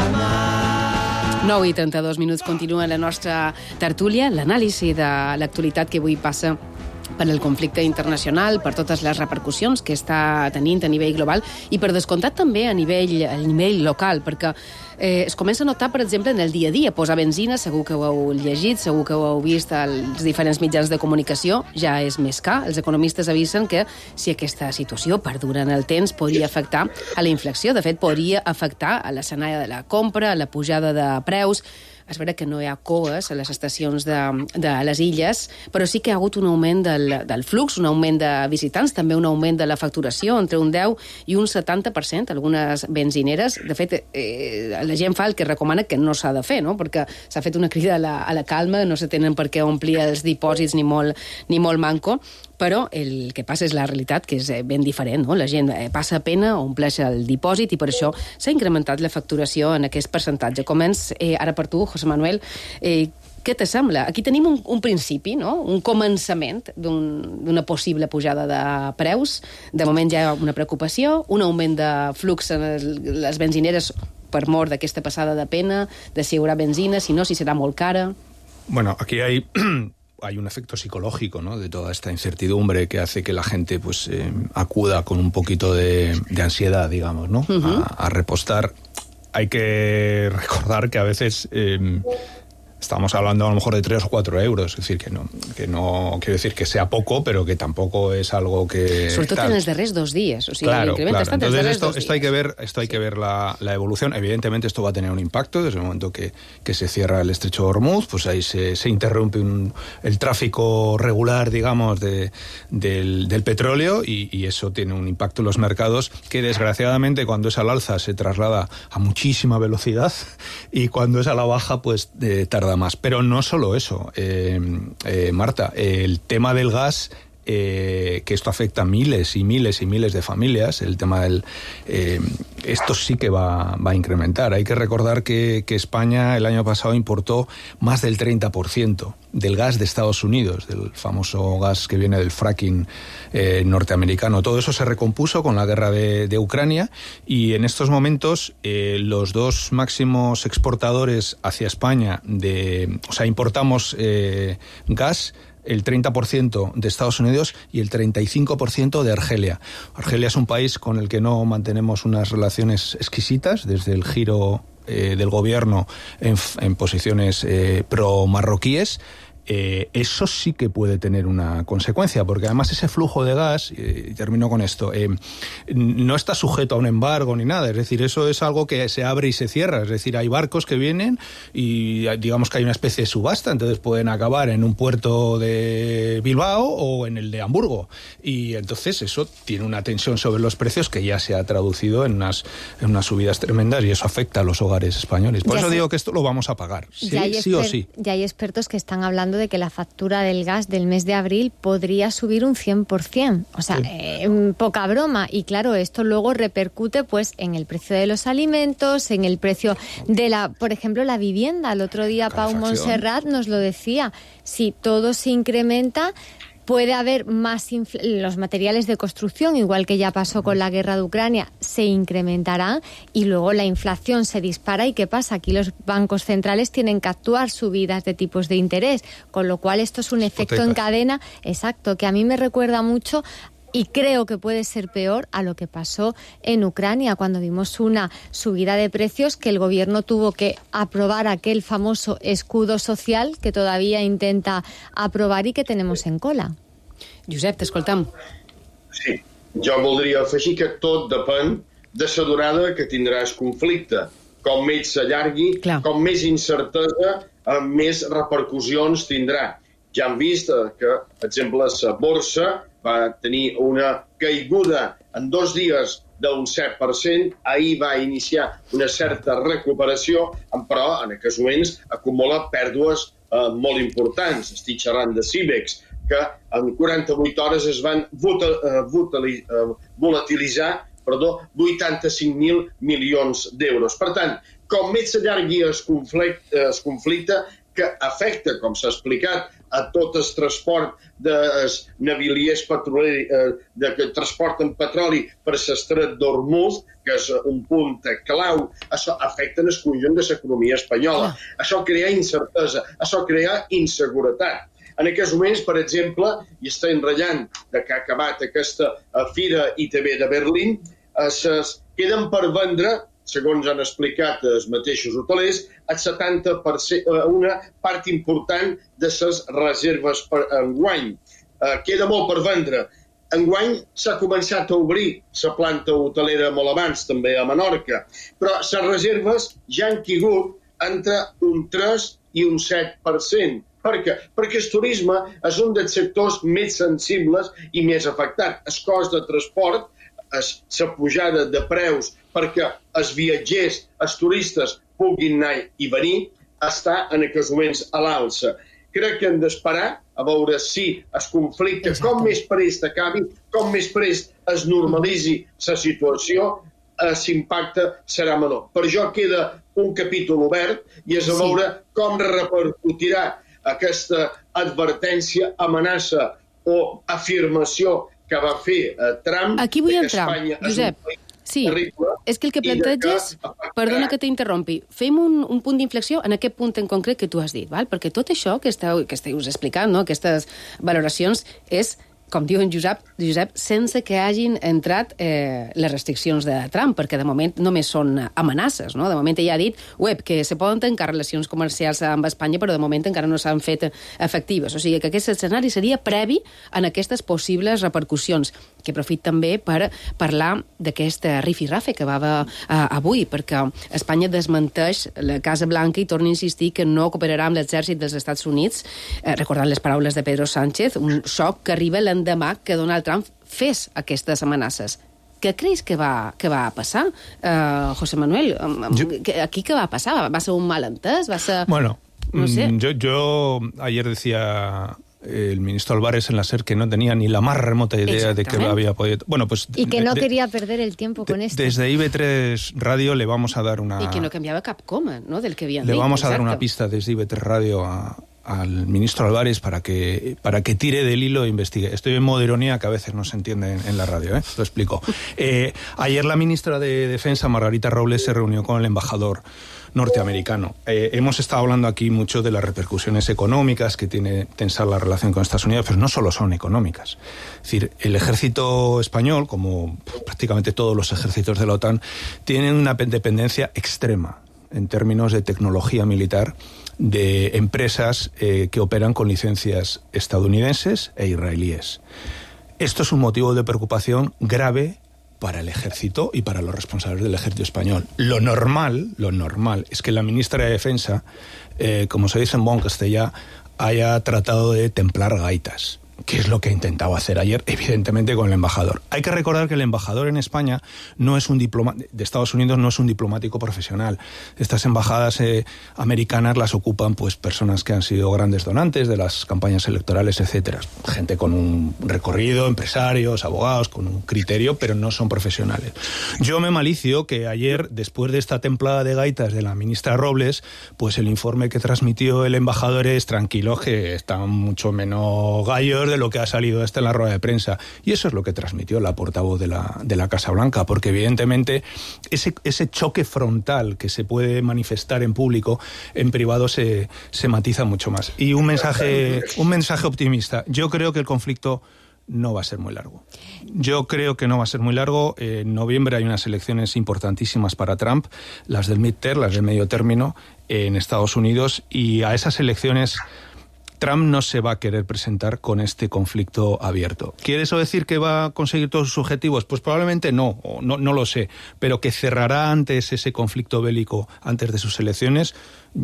pirola. nou i trenta-dos minuts, continua la nostra tertúlia, l'anàlisi de l'actualitat que avui passa per el conflicte internacional, per totes les repercussions que està tenint a nivell global i per descomptat també a nivell, a nivell local, perquè eh, es comença a notar, per exemple, en el dia a dia. Posar benzina, segur que ho heu llegit, segur que ho heu vist als diferents mitjans de comunicació, ja és més car. Els economistes avisen que si aquesta situació perdura en el temps podria afectar a la inflació. De fet, podria afectar a l'escenari de la compra, a la pujada de preus. És vera que no hi ha coes a les estacions de, de les illes, però sí que hi ha hagut un augment del, del flux, un augment de visitants, també un augment de la facturació, entre un deu i un setanta per cent, algunes benzineres. De fet, eh, la gent fa el que recomana que no s'ha de fer, no? Perquè s'ha fet una crida a la, a la calma, no se tenen per què omplir els dipòsits ni molt, ni molt manco, però el que passa és la realitat, que és ben diferent, no? La gent passa pena, ompleix el dipòsit i per això s'ha incrementat la facturació en aquest percentatge. Començ eh, ara per tu, José Manuel, eh, què te sembla? Aquí tenim un, un principi, no? Un començament d'una un, possible pujada de preus. De moment ja hi ha una preocupació, un augment de flux en les benzineres per mort d'aquesta passada de pena, de si hi haurà benzina, si no, si serà molt cara. Bueno, aquí hay... hay un efecto psicológico, ¿no?, de toda esta incertidumbre que hace que la gente pues eh, acuda con un poquito de, de ansiedad, digamos, ¿no? Uh-huh. a, a repostar. Hay que recordar que a veces eh, estamos hablando a lo mejor de tres o cuatro euros, es decir, que no, que no quiero decir que sea poco, pero que tampoco es algo que... Sobre todo en los darrers dos días, o sea, claro, el incremento claro. está en Entonces los esto, dos esto hay que ver, esto hay que ver la, la evolución. Evidentemente esto va a tener un impacto desde el momento que, que se cierra el estrecho de Hormuz, pues ahí se, se interrumpe un, el tráfico regular, digamos, de, del, del petróleo y, y eso tiene un impacto en los mercados que desgraciadamente cuando es al alza se traslada a muchísima velocidad y cuando es a la baja pues eh, tarda más. Pero no solo eso, eh, eh, Marta, el tema del gas eh, que esto afecta a miles y miles y miles de familias. El tema del... Eh, esto sí que va, va a incrementar. Hay que recordar que, que España el año pasado importó más del treinta por ciento del gas de Estados Unidos, del famoso gas que viene del fracking eh, norteamericano. Todo eso se recompuso con la guerra de, de Ucrania, y en estos momentos eh, los dos máximos exportadores hacia España, de, o sea, importamos eh, gas, el treinta por ciento de Estados Unidos y el treinta y cinco por ciento de Argelia. Argelia es un país con el que no mantenemos unas relaciones exquisitas desde el giro eh, del gobierno en, en posiciones eh, pro-marroquíes. Eh, eso sí que puede tener una consecuencia, porque además ese flujo de gas, eh, y termino con esto, eh, no está sujeto a un embargo ni nada, es decir, eso es algo que se abre y se cierra, es decir, hay barcos que vienen y digamos que hay una especie de subasta, entonces pueden acabar en un puerto de Bilbao o en el de Hamburgo, y entonces eso tiene una tensión sobre los precios que ya se ha traducido en unas, en unas subidas tremendas, y eso afecta a los hogares españoles. Por ya eso sé. digo que esto lo vamos a pagar, sí, sí o sí. Ya hay expertos que están hablando de que la factura del gas del mes de abril podría subir un cien por ciento. O sea, sí. eh, poca broma. Y claro, esto luego repercute pues en el precio de los alimentos, en el precio de la, por ejemplo, la vivienda. El otro día Pau Montserrat nos lo decía. Si todo se incrementa, puede haber más infl- los materiales de construcción, igual que ya pasó con la guerra de Ucrania, se incrementarán, y luego la inflación se dispara. ¿Y qué pasa? Aquí los bancos centrales tienen que actuar subidas de tipos de interés, con lo cual esto es un efecto en cadena, exacto, que a mí me recuerda mucho, y creo que puede ser peor, a lo que pasó en Ucrania, cuando vimos una subida de precios que el gobierno tuvo que aprobar aquel famoso escudo social que todavía intenta aprovar y que tenemos en cola. Josep, t'escoltam. Sí, jo voldria afegir que tot depèn de la durada que tindrà el conflicte. Com més s'allargui, com més incertesa, més repercussions tindrà. Ja hem vist que, per exemple, la borsa va tenir una caiguda en dos dies d'un set per cent, ahir va iniciar una certa recuperació, però en aquests moments acumula pèrdues eh, molt importants. Estic xerrant de Cibex, que en quaranta-vuit hores es van volatilitzar perdó, vuitanta-cinc mil milions d'euros. Per tant, com més s'allargui el conflicte, el conflicte que afecta, com s'ha explicat, a tot el transport dels naviliers petrolers eh, de, que transporten petroli per l'estret d'Hormuz, que és un punt clau, això afecta el conjunt de l'economia espanyola. Ah. Això crea incertesa, això crea inseguretat. En aquests moments, per exemple, i està enratllant de que ha acabat aquesta fira I T B de Berlín, es queden per vendre, segons han explicat els mateixos hotelers, el setanta per cent, una part important de les reserves per enguany. Eh, queda molt per vendre. Enguany s'ha començat a obrir la planta hotelera molt abans, també a Menorca, però les reserves ja han caigut entre un tres i un set per cent. Per què? Perquè el turisme és un dels sectors més sensibles i més afectat. El cost de transport, la pujada de preus perquè els viatgers, els turistes, puguin anar i venir, està en aquests moments a l'alça. Crec que hem d'esperar a veure si el conflicte, Exacte. com més prest acabi, com més prest es normalitzi la situació, l'impacte serà menor. Per això queda un capítol obert i és a veure sí. com repercutirà aquesta advertència, amenaça o afirmació que va fer eh, Trump. Aquí vull entrar, Josep. Sí, terrible, és que el que planteges... Que... Perdona que t'interrompi. Fem un, un punt d'inflexió en aquest punt en concret que tu has dit, val? Perquè tot això que esteu, que esteu explicant, no? Aquestes valoracions, és, com diu en Josep, Josep sense que hagin entrat eh, les restriccions de Trump, perquè de moment només són amenaces, no? De moment ella ha dit, web, que se poden tancar relacions comercials amb Espanya, però de moment encara no s'han fet efectives. O sigui que aquest escenari seria previ en aquestes possibles repercussions, que aprofit també per parlar d'aquest rifirrafe que va haver uh, avui, perquè Espanya desmenteix la Casa Blanca i torna a insistir que no cooperarà amb l'exèrcit dels Estats Units, eh, recordant les paraules de Pedro Sánchez, un xoc que arriba l'endemà que Donald Trump fes aquestes amenaces. Què creus que va, que va passar, uh, José Manuel? Jo... Aquí què va passar? ¿Va ser un malentès? ¿Va ser...? Bueno, no sé. yo, yo ayer decía... el ministro Álvarez en la SER que no tenía ni la más remota idea de que lo había podido... Bueno, pues... Y que no de, quería perder el tiempo con de, esto. Desde I B tres Radio le vamos a dar una... Y que no cambiaba cap coma, ¿no?, del que habían Le dit, vamos a exacto. dar una pista desde I B tres Radio a, al ministro Álvarez para que, para que tire del hilo e investigue. Estoy en modo ironía que a veces no se entiende en, en la radio, ¿eh? Lo explico. Eh, ayer la ministra de Defensa, Margarita Robles, se reunió con el embajador norteamericano. Eh, hemos estado hablando aquí mucho de las repercusiones económicas que tiene tensar la relación con Estados Unidos, pero no solo son económicas. Es decir, el ejército español, como prácticamente todos los ejércitos de la OTAN, tienen una dependencia extrema en términos de tecnología militar de empresas eh, que operan con licencias estadounidenses e israelíes. Esto es un motivo de preocupación grave para el ejército y para los responsables del ejército español. Lo normal, lo normal es que la ministra de Defensa, eh, como se dice en buen castellano, haya tratado de templar gaitas, que es lo que ha intentado hacer ayer, evidentemente, con el embajador. Hay que recordar que el embajador en España no es un diploma de Estados Unidos no es un diplomático profesional. Estas embajadas eh, americanas las ocupan pues personas que han sido grandes donantes de las campañas electorales, etcétera. Gente con un recorrido, empresarios, abogados, con un criterio, pero no son profesionales. Yo me malicio que ayer, después de esta templada de gaitas de la ministra Robles, pues el informe que transmitió el embajador es tranquilo, que están mucho menos gallos de lo que ha salido hasta en la rueda de prensa. Y eso es lo que transmitió la portavoz de la, de la Casa Blanca, porque evidentemente ese, ese choque frontal que se puede manifestar en público, en privado se, se matiza mucho más. Y un mensaje, un mensaje optimista. Yo creo que el conflicto no va a ser muy largo. Yo creo que no va a ser muy largo. En noviembre hay unas elecciones importantísimas para Trump, las del midterm, las del medio término en Estados Unidos, y a esas elecciones Trump no se va a querer presentar con este conflicto abierto. ¿Quiere eso decir que va a conseguir todos sus objetivos? Pues probablemente no, o no, no lo sé, pero que cerrará antes ese conflicto bélico antes de sus elecciones,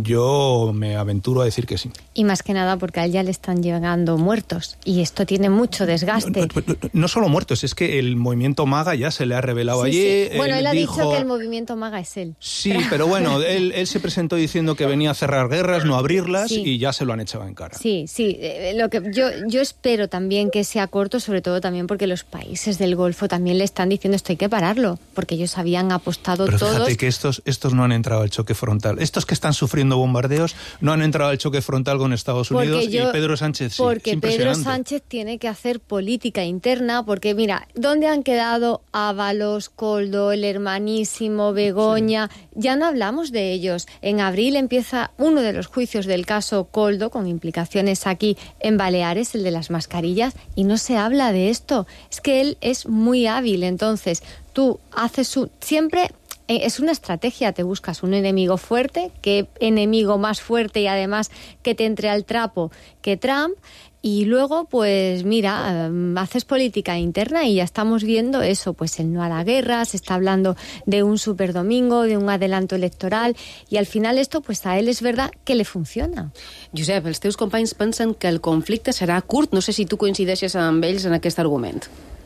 yo me aventuro a decir que sí. Y más que nada porque a él ya le están llegando muertos y esto tiene mucho desgaste. No, no, no, no solo muertos, es que el movimiento MAGA ya se le ha revelado sí, allí. Sí. Bueno, él, él ha dijo... dicho que el movimiento MAGA es él. Sí, pero bueno, él, él se presentó diciendo que venía a cerrar guerras, no abrirlas, sí. Y ya se lo han echado en cara. Sí, sí. Lo que yo, yo espero también que sea corto, sobre todo también porque los países del Golfo también le están diciendo esto hay que pararlo, porque ellos habían apostado pero todos... Pero fíjate que estos, estos no han entrado al choque frontal. Estos que están sufriendo bombardeos no han entrado al choque frontal con Estados Unidos yo, y Pedro Sánchez sí. Porque Pedro Sánchez tiene que hacer política interna, porque mira, ¿dónde han quedado Ábalos, Koldo, el hermanísimo, Begoña? Sí. Ya no hablamos de ellos. En abril empieza uno de los juicios del caso Koldo, con implicaciones aquí en Baleares, el de las mascarillas, y no se habla de esto. Es que él es muy hábil, entonces tú haces un... siempre... Es una estrategia, te buscas un enemigo fuerte, qué enemigo más fuerte y además que te entre al trapo que Trump, y luego pues mira, um, haces política interna y ya estamos viendo eso, pues el no a la guerra, se está hablando de un superdomingo, de un adelanto electoral, y al final esto pues a él es verdad que le funciona. Josep, els teus companys pensen que el conflicte serà curt, no sé si tu coincideixes amb ells en aquest argument.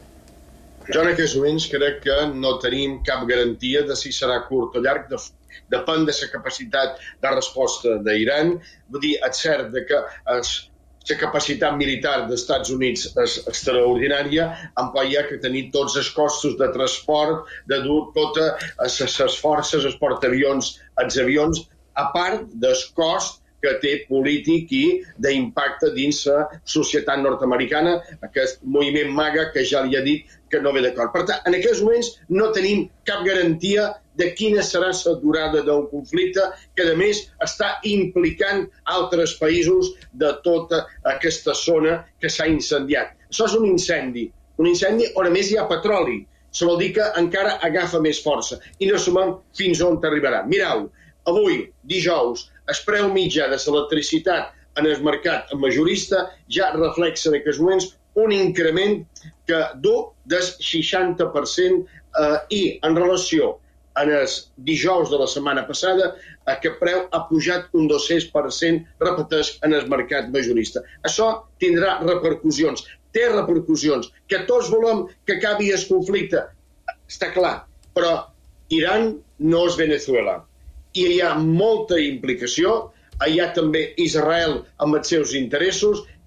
Jo en aquests moments crec que no tenim cap garantia de si serà curt o llarg, de, depèn de la capacitat de resposta d'Iran. Vull dir, és cert que es, la capacitat militar dels Estats Units és extraordinària, però hi ha que tenir tots els costos de transport, de dur totes les forces, els portaavions, els avions, a part del cost que té polític i d'impacte dins la societat nord-americana, aquest moviment MAGA que ja li ha dit que no ve d'acord. Per tant, en aquests moments no tenim cap garantia de quina serà la durada del conflicte, que a més està implicant altres països de tota aquesta zona que s'ha incendiat. Això és un incendi, un incendi on a més hi ha petroli. Això vol dir que encara agafa més força i no sabem fins on arribarà. Mireu, avui, dijous, el preu mitjà de l'electricitat en el mercat majorista ja reflexa en aquests moments un increment que du del seixanta per cent eh, i en relació en el dijous de la setmana passada aquest preu ha pujat un dos-cents per cent, repeteix, en el mercat majorista. Això tindrà repercussions, té repercussions, que tots volem que acabi el conflicte, està clar, però Iran no és Venezuela. I hi ha molta implicació, hi ha també Israel amb els seus interessos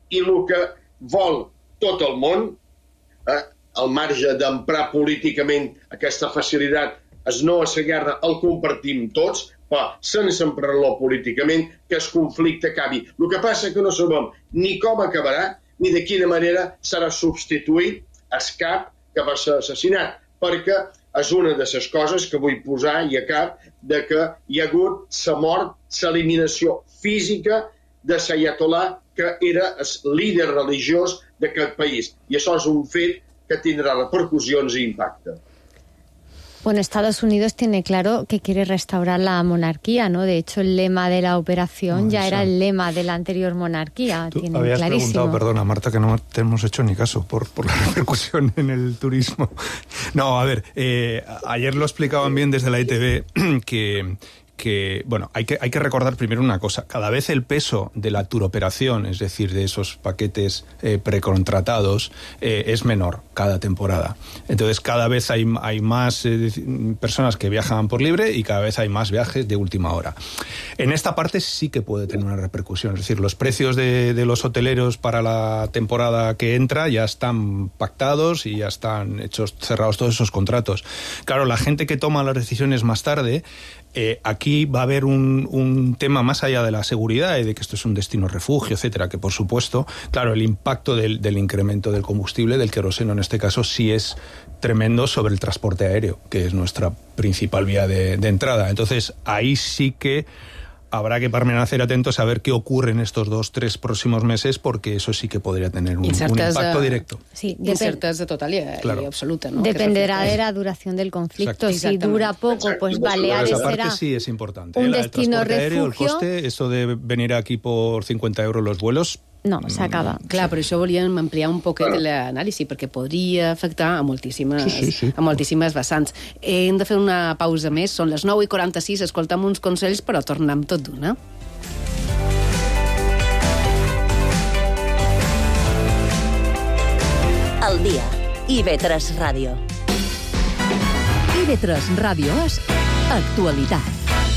i el que vol tot el món, eh, al marge d'emprar políticament aquesta facilitat, es no a la guerra el compartim tots, però sense emprar-lo políticament, que el conflicte acabi. El que passa que no sabem ni com acabarà, ni de quina manera serà substituït el cap que va ser assassinat, perquè és una de les coses que vull posar i a cap de que hi ha hagut la mort, l'eliminació física de l'Ayatollah, que era el líder religiós d'aquest país. I això és un fet que tindrà repercussions i impacte. Bueno, Estados Unidos tiene claro que quiere restaurar la monarquía, ¿no? De hecho, el lema de la operación no, ya era el lema de la anterior monarquía. Tú tiene habías clarísimo. preguntado, perdona, Marta, que no te hemos hecho ni caso por, por la repercusión en el turismo. No, a ver, eh, ayer lo explicaban bien desde la I T V que... que, bueno, hay que, hay que recordar primero una cosa. Cada vez el peso de la turoperación, es decir, de esos paquetes eh, precontratados, eh, es menor cada temporada. Entonces, cada vez hay, hay más eh, personas que viajan por libre y cada vez hay más viajes de última hora. En esta parte sí que puede tener una repercusión. Es decir, los precios de, de los hoteleros para la temporada que entra ya están pactados y ya están hechos, cerrados todos esos contratos. Claro, la gente que toma las decisiones más tarde, Eh, aquí va a haber un, un tema más allá de la seguridad y de que esto es un destino refugio, etcétera, que por supuesto, claro, el impacto del, del incremento del combustible, del queroseno en este caso, sí es tremendo sobre el transporte aéreo, que es nuestra principal vía de, de entrada. Entonces, ahí sí que habrá que permanecer atentos a ver qué ocurre en estos dos, tres próximos meses, porque eso sí que podría tener un, un impacto directo. Sí, incerteza total y, claro. y absoluta, ¿no? Dependerá de la duración del conflicto. Si dura poco, pues Baleares esa parte será sí es importante. un ¿eh? destino el transporte refugio. Aéreo, el coste, esto de venir aquí por cincuenta euros los vuelos... No, s'acaba. Clar, per això volíem ampliar un poquet l'anàlisi, perquè podria afectar a moltíssimes, sí, sí, sí. a moltíssimes vessants. Hem de fer una pausa més, són les nou i quaranta-sis, escoltem uns consells, però tornem tot d'una. Al dia, I V tres Ràdio. I V tres Ràdio és actualitat.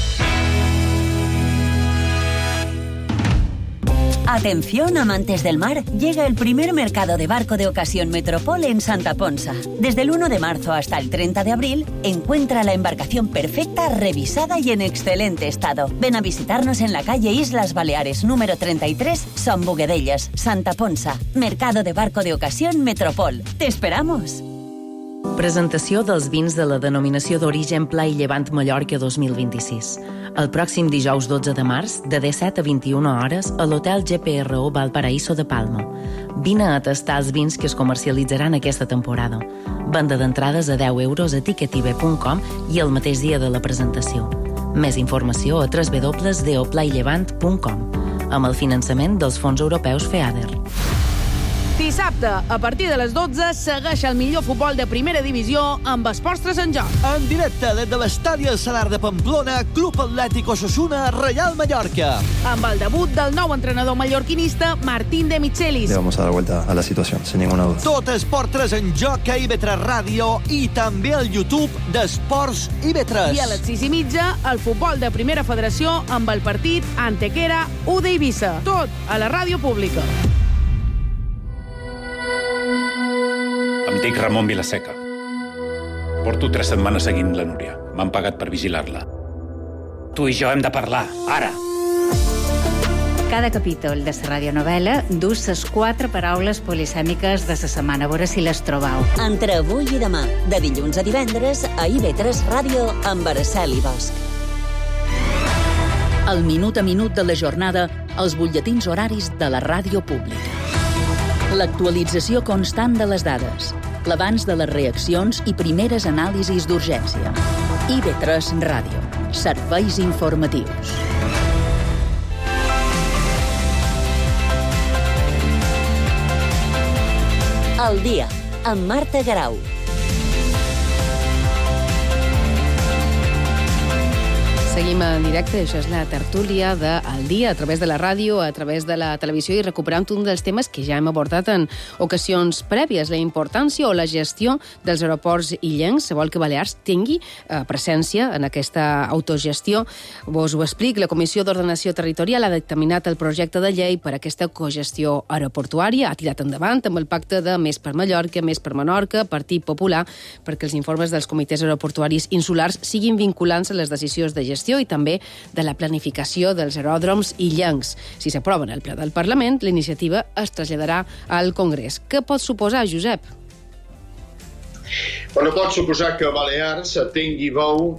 Atención, amantes del mar, llega el primer mercado de barco de ocasión Metropol en Santa Ponsa. Desde el uno de marzo hasta el treinta de abril, encuentra la embarcación perfecta, revisada y en excelente estado. Ven a visitarnos en la calle Islas Baleares, número treinta y tres, Son Boguedellas, Santa Ponsa. Mercado de barco de ocasión Metropol. ¡Te esperamos! Presentació dels vins de la denominació d'origen Pla i Llevant Mallorca dos mil vint-i-sis. El pròxim dijous dotze de març, de disset a vint-i-una hores, a l'Hotel G P R O Valparaíso de Palma. Vine a tastar els vins que es comercialitzaran aquesta temporada. Venda d'entrades a deu euros a ticketibe punt com i el mateix dia de la presentació. Més informació a w w w punt deoplaillevant punt com amb el finançament dels fons europeus FEADER. Dissabte, a partir de les dotze, segueix el millor futbol de primera divisió amb Esports tres en joc. En directe des de l'estadi El Salar de Pamplona, Club Atlètic Osasuna, Real Mallorca. Amb el debut del nou entrenador mallorquinista, Martín de Michelis. Le vamos a dar vuelta a la situación, sin ninguna duda. Tot Esports tres en joc a I V tres Ràdio i també al YouTube d'Esports I V tres. I a les sis i mitja, el futbol de primera federació amb el partit Antequera u d'Eivissa. Tot a la ràdio pública. Em dic Ramon Vilaseca. Porto tres setmanes seguint la Núria. M'han pagat per vigilar-la. Tu i jo hem de parlar, ara. Cada capítol de la radionovel·la du les quatre paraules polisèmiques de la setmana. A veure si les trobau. Entre avui i demà, de dilluns a divendres, a I V tres Ràdio amb Araceli Bosch. El minut a minut de la jornada, els butlletins horaris de la ràdio pública. L'actualització constant de les dades, l'abans de les reaccions i primeres anàlisis d'urgència. I V tres Ràdio. Serveis informatius. Al dia, amb Marta Garau. Seguim en directe, això és la tertúlia del dia, a través de la ràdio, a través de la televisió, i recuperant un dels temes que ja hem abordat en ocasions prèvies, la importància o la gestió dels aeroports illencs. Se vol que Balears tingui eh, presència en aquesta autogestió. Vos ho explic, la Comissió d'Ordenació Territorial ha dictaminat el projecte de llei per a aquesta cogestió aeroportuària, ha tirat endavant amb el pacte de Més per Mallorca, Més per Menorca, Partit Popular, perquè els informes dels comitès aeroportuaris insulars siguin vinculants a les decisions de gestió i també de la planificació dels aeròdroms illencs. Si s'aprova en el ple del Parlament, la iniciativa es traslladarà al Congrés. Què pot suposar, Josep? Bueno, pot suposar que Balears tingui veu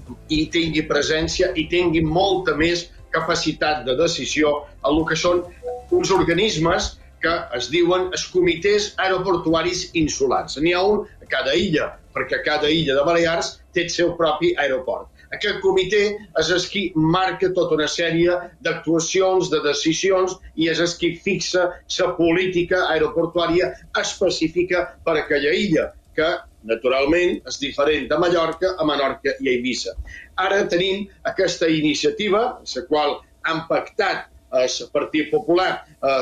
i tingui presència i tingui molta més capacitat de decisió en el que són uns organismes que es diuen els comitès aeroportuaris insulars. N'hi ha un a cada illa, perquè cada illa de Balears té el seu propi aeroport. Aquest comitè és el qui marca tota una sèrie d'actuacions, de decisions, i és el qui fixa la política aeroportuària específica per a aquella illa, que, naturalment, és diferent de Mallorca, a Menorca i a Eivissa. Ara tenim aquesta iniciativa, la qual han pactat el Partit Popular,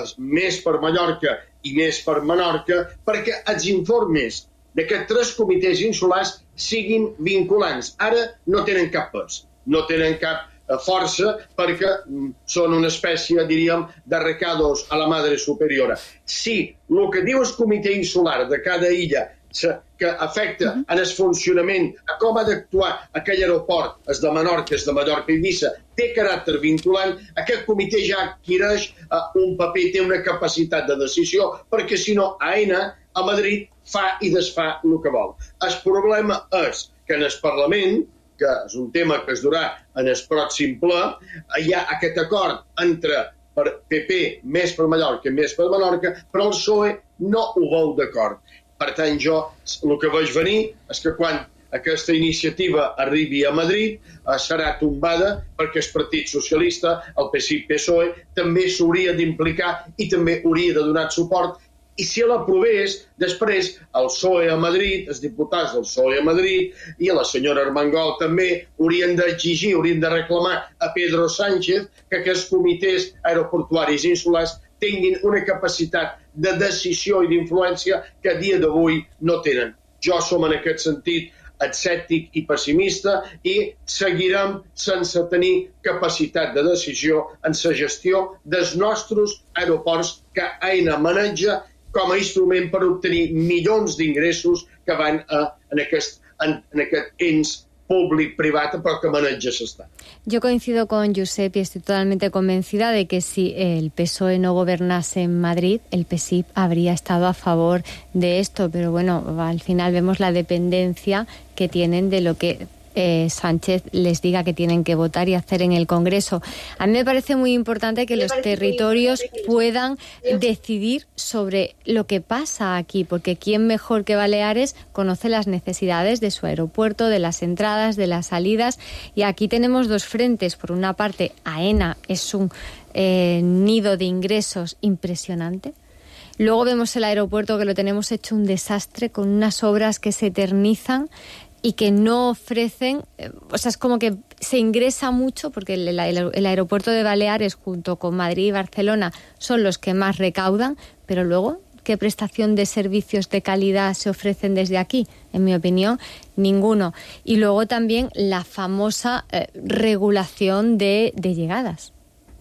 Més per Mallorca i Més per Menorca, perquè els informes d'aquests tres comitès insulars siguin vinculants. Ara no tenen cap pes, no tenen cap força, perquè són una espècie, diríem, de recados a la madre superiora. Si el que diu el comitè insular de cada illa que afecta en el funcionament, a com ha d'actuar aquell aeroport, el de Menorca, el de Mallorca i Eivissa, té caràcter vinculant, aquest comitè ja adquireix un paper, té una capacitat de decisió, perquè si no, AENA, a Madrid, fa i desfà el que vol. El problema és que en el Parlament, que és un tema que es durà en el pròxim ple, hi ha aquest acord entre P P, Més per Mallorca i Més per Menorca, però el P S O E no ho veu d'acord. Per tant, jo el que veig venir és que quan aquesta iniciativa arribi a Madrid serà tombada perquè el Partit Socialista, el P S I, P S O E, també s'hauria d'implicar i també hauria de donar suport. I si l'aprovés, després el P S O E a Madrid, els diputats del P S O E a Madrid i la senyora Armengol també haurien d'exigir, haurien de reclamar a Pedro Sánchez que aquests comitès aeroportuaris insulars tinguin una capacitat de decisió i d'influència que a dia d'avui no tenen. Jo som en aquest sentit escèptic i pessimista i seguirem sense tenir capacitat de decisió en la gestió dels nostres aeroports que AENA maneja com a instrument per obtenir milions d'ingressos que van a, en, aquest, en, en aquest ens públic-privat, però que maneja l'Estat. Yo coincido con Josep y estoy totalmente convencida de que si el P S O E no gobernase en Madrid, el P S I P habría estado a favor de esto, pero bueno, al final vemos la dependencia que tienen de lo que Eh, Sánchez les diga que tienen que votar y hacer en el Congreso. A mí me parece muy importante que los territorios puedan decidir sobre lo que pasa aquí, porque quién mejor que Baleares conoce las necesidades de su aeropuerto, de las entradas, de las salidas, y aquí tenemos dos frentes. Por una parte, AENA es un eh, nido de ingresos impresionante. Luego vemos el aeropuerto que lo tenemos hecho un desastre, con unas obras que se eternizan y que no ofrecen, o sea, es como que se ingresa mucho, porque el, el, el aeropuerto de Baleares junto con Madrid y Barcelona son los que más recaudan, pero luego, ¿qué prestación de servicios de calidad se ofrecen desde aquí? En mi opinión, ninguno. Y luego también la famosa eh, regulación de, de llegadas.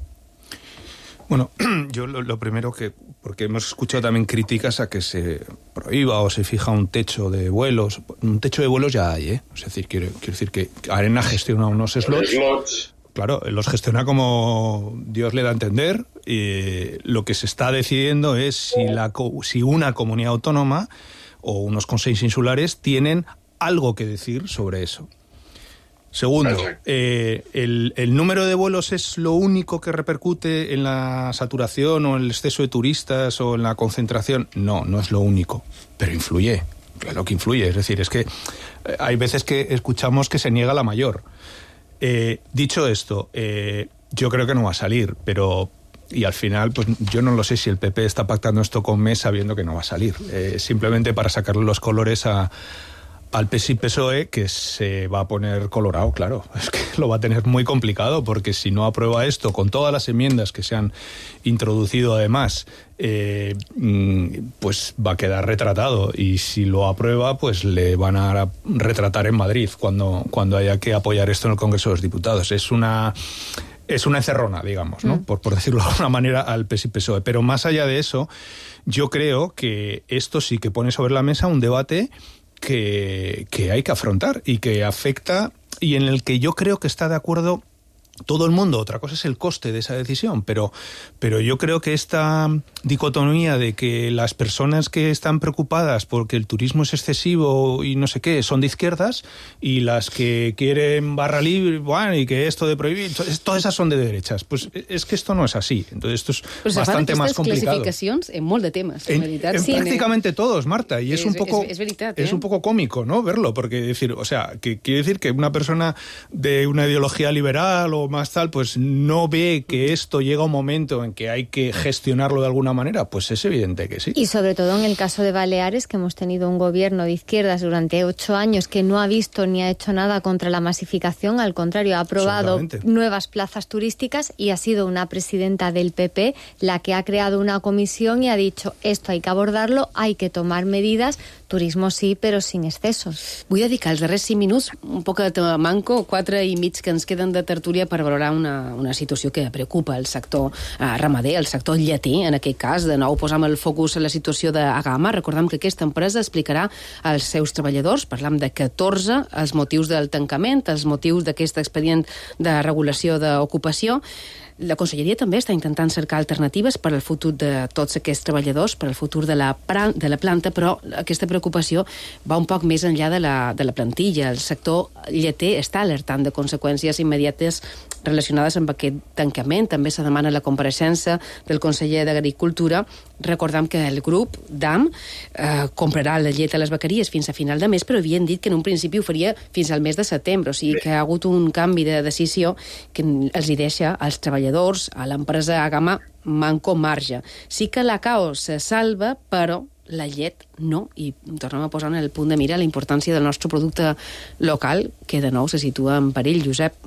Bueno, yo lo, lo primero que, porque hemos escuchado también críticas a que se prohíba o se fija un techo de vuelos. Un techo de vuelos ya hay, ¿eh? Es decir, quiero, quiero decir que AENA gestiona unos slots. slots. Claro, los gestiona como Dios le da a entender. Y lo que se está decidiendo es si, la, si una comunidad autónoma o unos consejos insulares tienen algo que decir sobre eso. Segundo, eh, el, el número de vuelos es lo único que repercute en la saturación o en el exceso de turistas o en la concentración. No, no es lo único, pero influye, claro que influye. Es decir, es que hay veces que escuchamos que se niega la mayor. Eh, dicho esto, eh, yo creo que no va a salir, pero... Y al final, pues yo no lo sé si el P P está pactando esto con Mes sabiendo que no va a salir. Eh, simplemente para sacarle los colores a... al P S I P S O E, que se va a poner colorado, claro. Es que lo va a tener muy complicado, porque si no aprueba esto, con todas las enmiendas que se han introducido además, eh, pues va a quedar retratado. Y si lo aprueba, pues le van a retratar en Madrid cuando, cuando haya que apoyar esto en el Congreso de los Diputados. Es una... Es una encerrona, digamos, ¿no? Mm. Por, por decirlo de alguna manera, al P S I P S O E. Pero más allá de eso, yo creo que esto sí que pone sobre la mesa un debate que, que hay que afrontar y que afecta, y en el que yo creo que está de acuerdo todo el mundo. Otra cosa es el coste de esa decisión, pero, pero yo creo que esta dicotomía de que las personas que están preocupadas porque el turismo es excesivo y no sé qué, son de izquierdas, y las que quieren barra libre, bueno, y que esto de prohibir, todas esas son de derechas. Pues es que esto no és així. Entonces esto es pues bastante más complicado. Clasificacions en molt de temes, en, en veritat. En sí, prácticamente todos, Marta, y es, es un poco es, es, veritat, eh? es un poco cómico, ¿no? Verlo, porque decir, o sea, que quiere decir que una persona de una ideología liberal o más tal, pues no ve que esto llega un momento en que hay que gestionarlo de alguna manera, pues es evidente que sí. Y sobre todo en el caso de Baleares, que hemos tenido un gobierno de izquierdas durante ocho años que no ha visto ni ha hecho nada contra la masificación, al contrario, ha aprobado nuevas plazas turísticas, y ha sido una presidenta del P P la que ha creado una comisión y ha dicho, esto hay que abordarlo, hay que tomar medidas, turismo sí, però sin excessos. Vull dedicar els darrers cinc minuts, un poc de manco, quatre i mig que ens queden de tertúlia, per valorar una, una situació que preocupa el sector eh, ramader, el sector lleter, en aquest cas. De nou posam el focus en la situació d'Agama. Recordem que aquesta empresa explicarà als seus treballadors, parlam de catorze, els motius del tancament, els motius d'aquest expedient de regulació d'ocupació. La Conselleria també està intentant cercar alternatives per al futur de tots aquests treballadors, per al futur de la, de la planta, però aquesta preocupació va un poc més enllà de la, de la plantilla. El sector lleter està alertant de conseqüències immediates relacionades amb aquest tancament. També se demana la compareixença del conseller d'Agricultura. Recordem que el grup D A M eh, comprarà la llet a les vaqueries fins a final de mes, però havien dit que en un principi ho faria fins al mes de setembre, o sigui que ha hagut un canvi de decisió que els hi deixa als treballadors, a l'empresa Agama, manco marge. Sí que la cau se salva, però la llet no, i tornem a posar en el punt de mira la importància del nostre producte local, que de nou se situa en perill, Josep.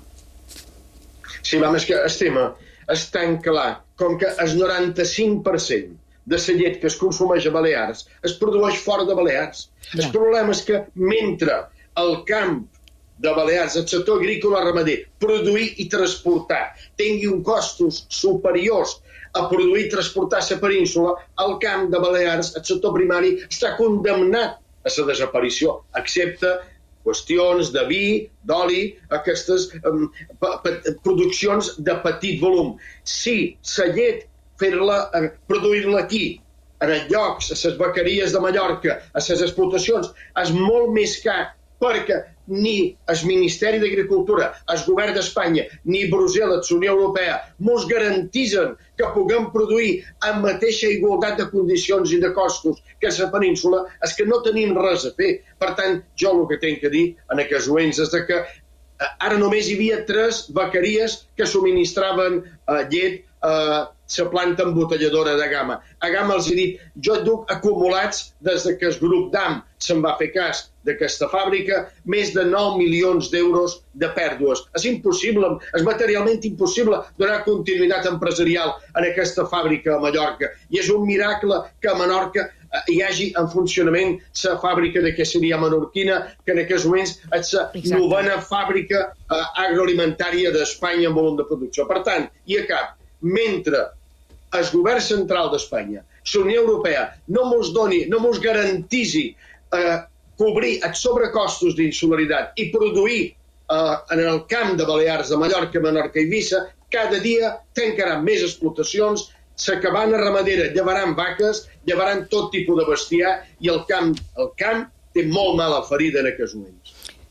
Sí, vam, és que el tema és tan clar, com que el noranta-cinc per cent de la llet que es consumeix a Balears es produeix fora de Balears. Ja. El problema és que mentre el camp de Balears, el sector agrícola ramader, produir i transportar, tingui uns costos superiors a produir i transportar a la península, el camp de Balears, el sector primari, està condemnat a la desaparició, excepte qüestions de vi, d'oli, aquestes um, produccions de petit volum. Si la llet, fer-la, eh, produir-la aquí, en els llocs, a les vaqueries de Mallorca, a les explotacions, és molt més car, perquè ni el Ministeri d'Agricultura, el govern d'Espanya, ni Brussel·les, la Unió Europea, mos garantitzen que puguem produir amb mateixa igualtat de condicions i de costos que a la península, és que no tenim res a fer. Per tant, jo el que tinc a dir en aquests moments és que ara només hi havia tres vaqueries que subministraven uh, llet a uh, la planta embotelladora de Gama. A Gama els he dit, jo et duc acumulats des que el grup D A M se'n va fer cas d'aquesta fàbrica, més de nou milions d'euros de pèrdues. És impossible, és materialment impossible donar continuïtat empresarial en aquesta fàbrica a Mallorca. I és un miracle que a Menorca hi hagi en funcionament la fàbrica de queseria menorquina, que en aquests moments és la novena fàbrica eh, agroalimentària d'Espanya en volum de producció. Per tant, i a cap, mentre el govern central d'Espanya, la Unió Europea, no mos doni, no mos garantisi eh, cobrir els sobrecostos d'insularitat i produir eh, en el camp de Balears, de Mallorca, Menorca i Eivissa, cada dia tancaran més explotacions, la cabana ramadera llevaran vaques, llevaran tot tipus de bestiar i el camp, el camp té molt mala ferida en aquests moments.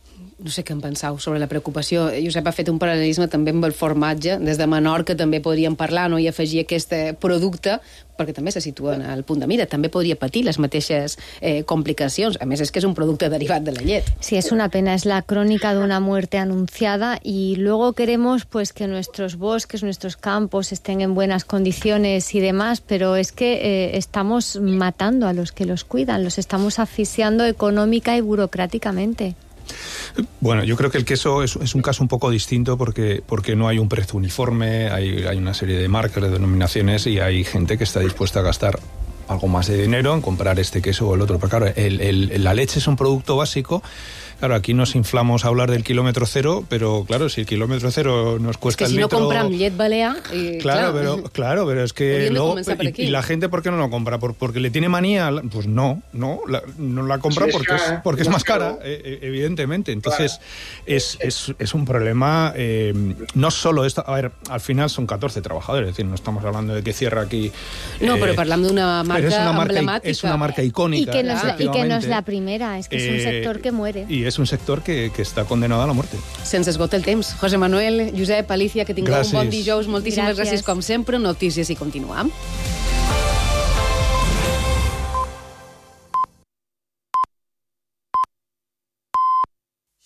no sé què en penseu sobre la preocupació. Josep ha fet un paral·lelisme també amb el formatge. Des de Menorca també podríem parlar, no?, i afegir aquest producte, perquè també se situa al punt de mira. També podria patir les mateixes eh, complicacions. A més, és que és un producte derivat de la llet. Sí, es una pena. Es la crónica de una muerte anunciada y luego queremos pues que nuestros bosques, nuestros campos estén en buenas condiciones y demás, pero es que eh, estamos matando a los que los cuidan, los estamos asfixiando económica y burocráticamente. Bueno, yo creo que el queso es, es un caso un poco distinto porque, porque no hay un precio uniforme, hay, hay una serie de marcas, de denominaciones, y hay gente que está dispuesta a gastar algo más de dinero en comprar este queso o el otro. Pero claro, el, el, la leche es un producto básico. Claro, aquí nos inflamos a hablar del kilómetro cero, pero claro, si el kilómetro cero nos cuesta es que el si litro... no compran llet balear... Eh, claro, claro, pero, claro, pero es que luego... Y, y la gente, ¿por qué no lo compra? ¿Por, ¿Porque le tiene manía? Pues no, no, la, no la compra sí, es porque, cara, es, porque es más cara, claro. eh, evidentemente. Entonces, claro. es, es, es un problema... Eh, no solo esto... A ver, al final son catorce trabajadores, es decir, no estamos hablando de que cierra aquí... No, eh, pero hablando de una marca es una marca emblemática. Es una marca icónica. Y que, no es, y que no es la primera, es que es un eh, sector que muere. Y es un sector que, que està condenat a la muerte. Se'ns esgota el temps. José Manuel, Josep, Alicia, que tingueu gràcies. un bon dijous. Moltíssimes gràcies. Gràcies. Com sempre. Notícies i continuam.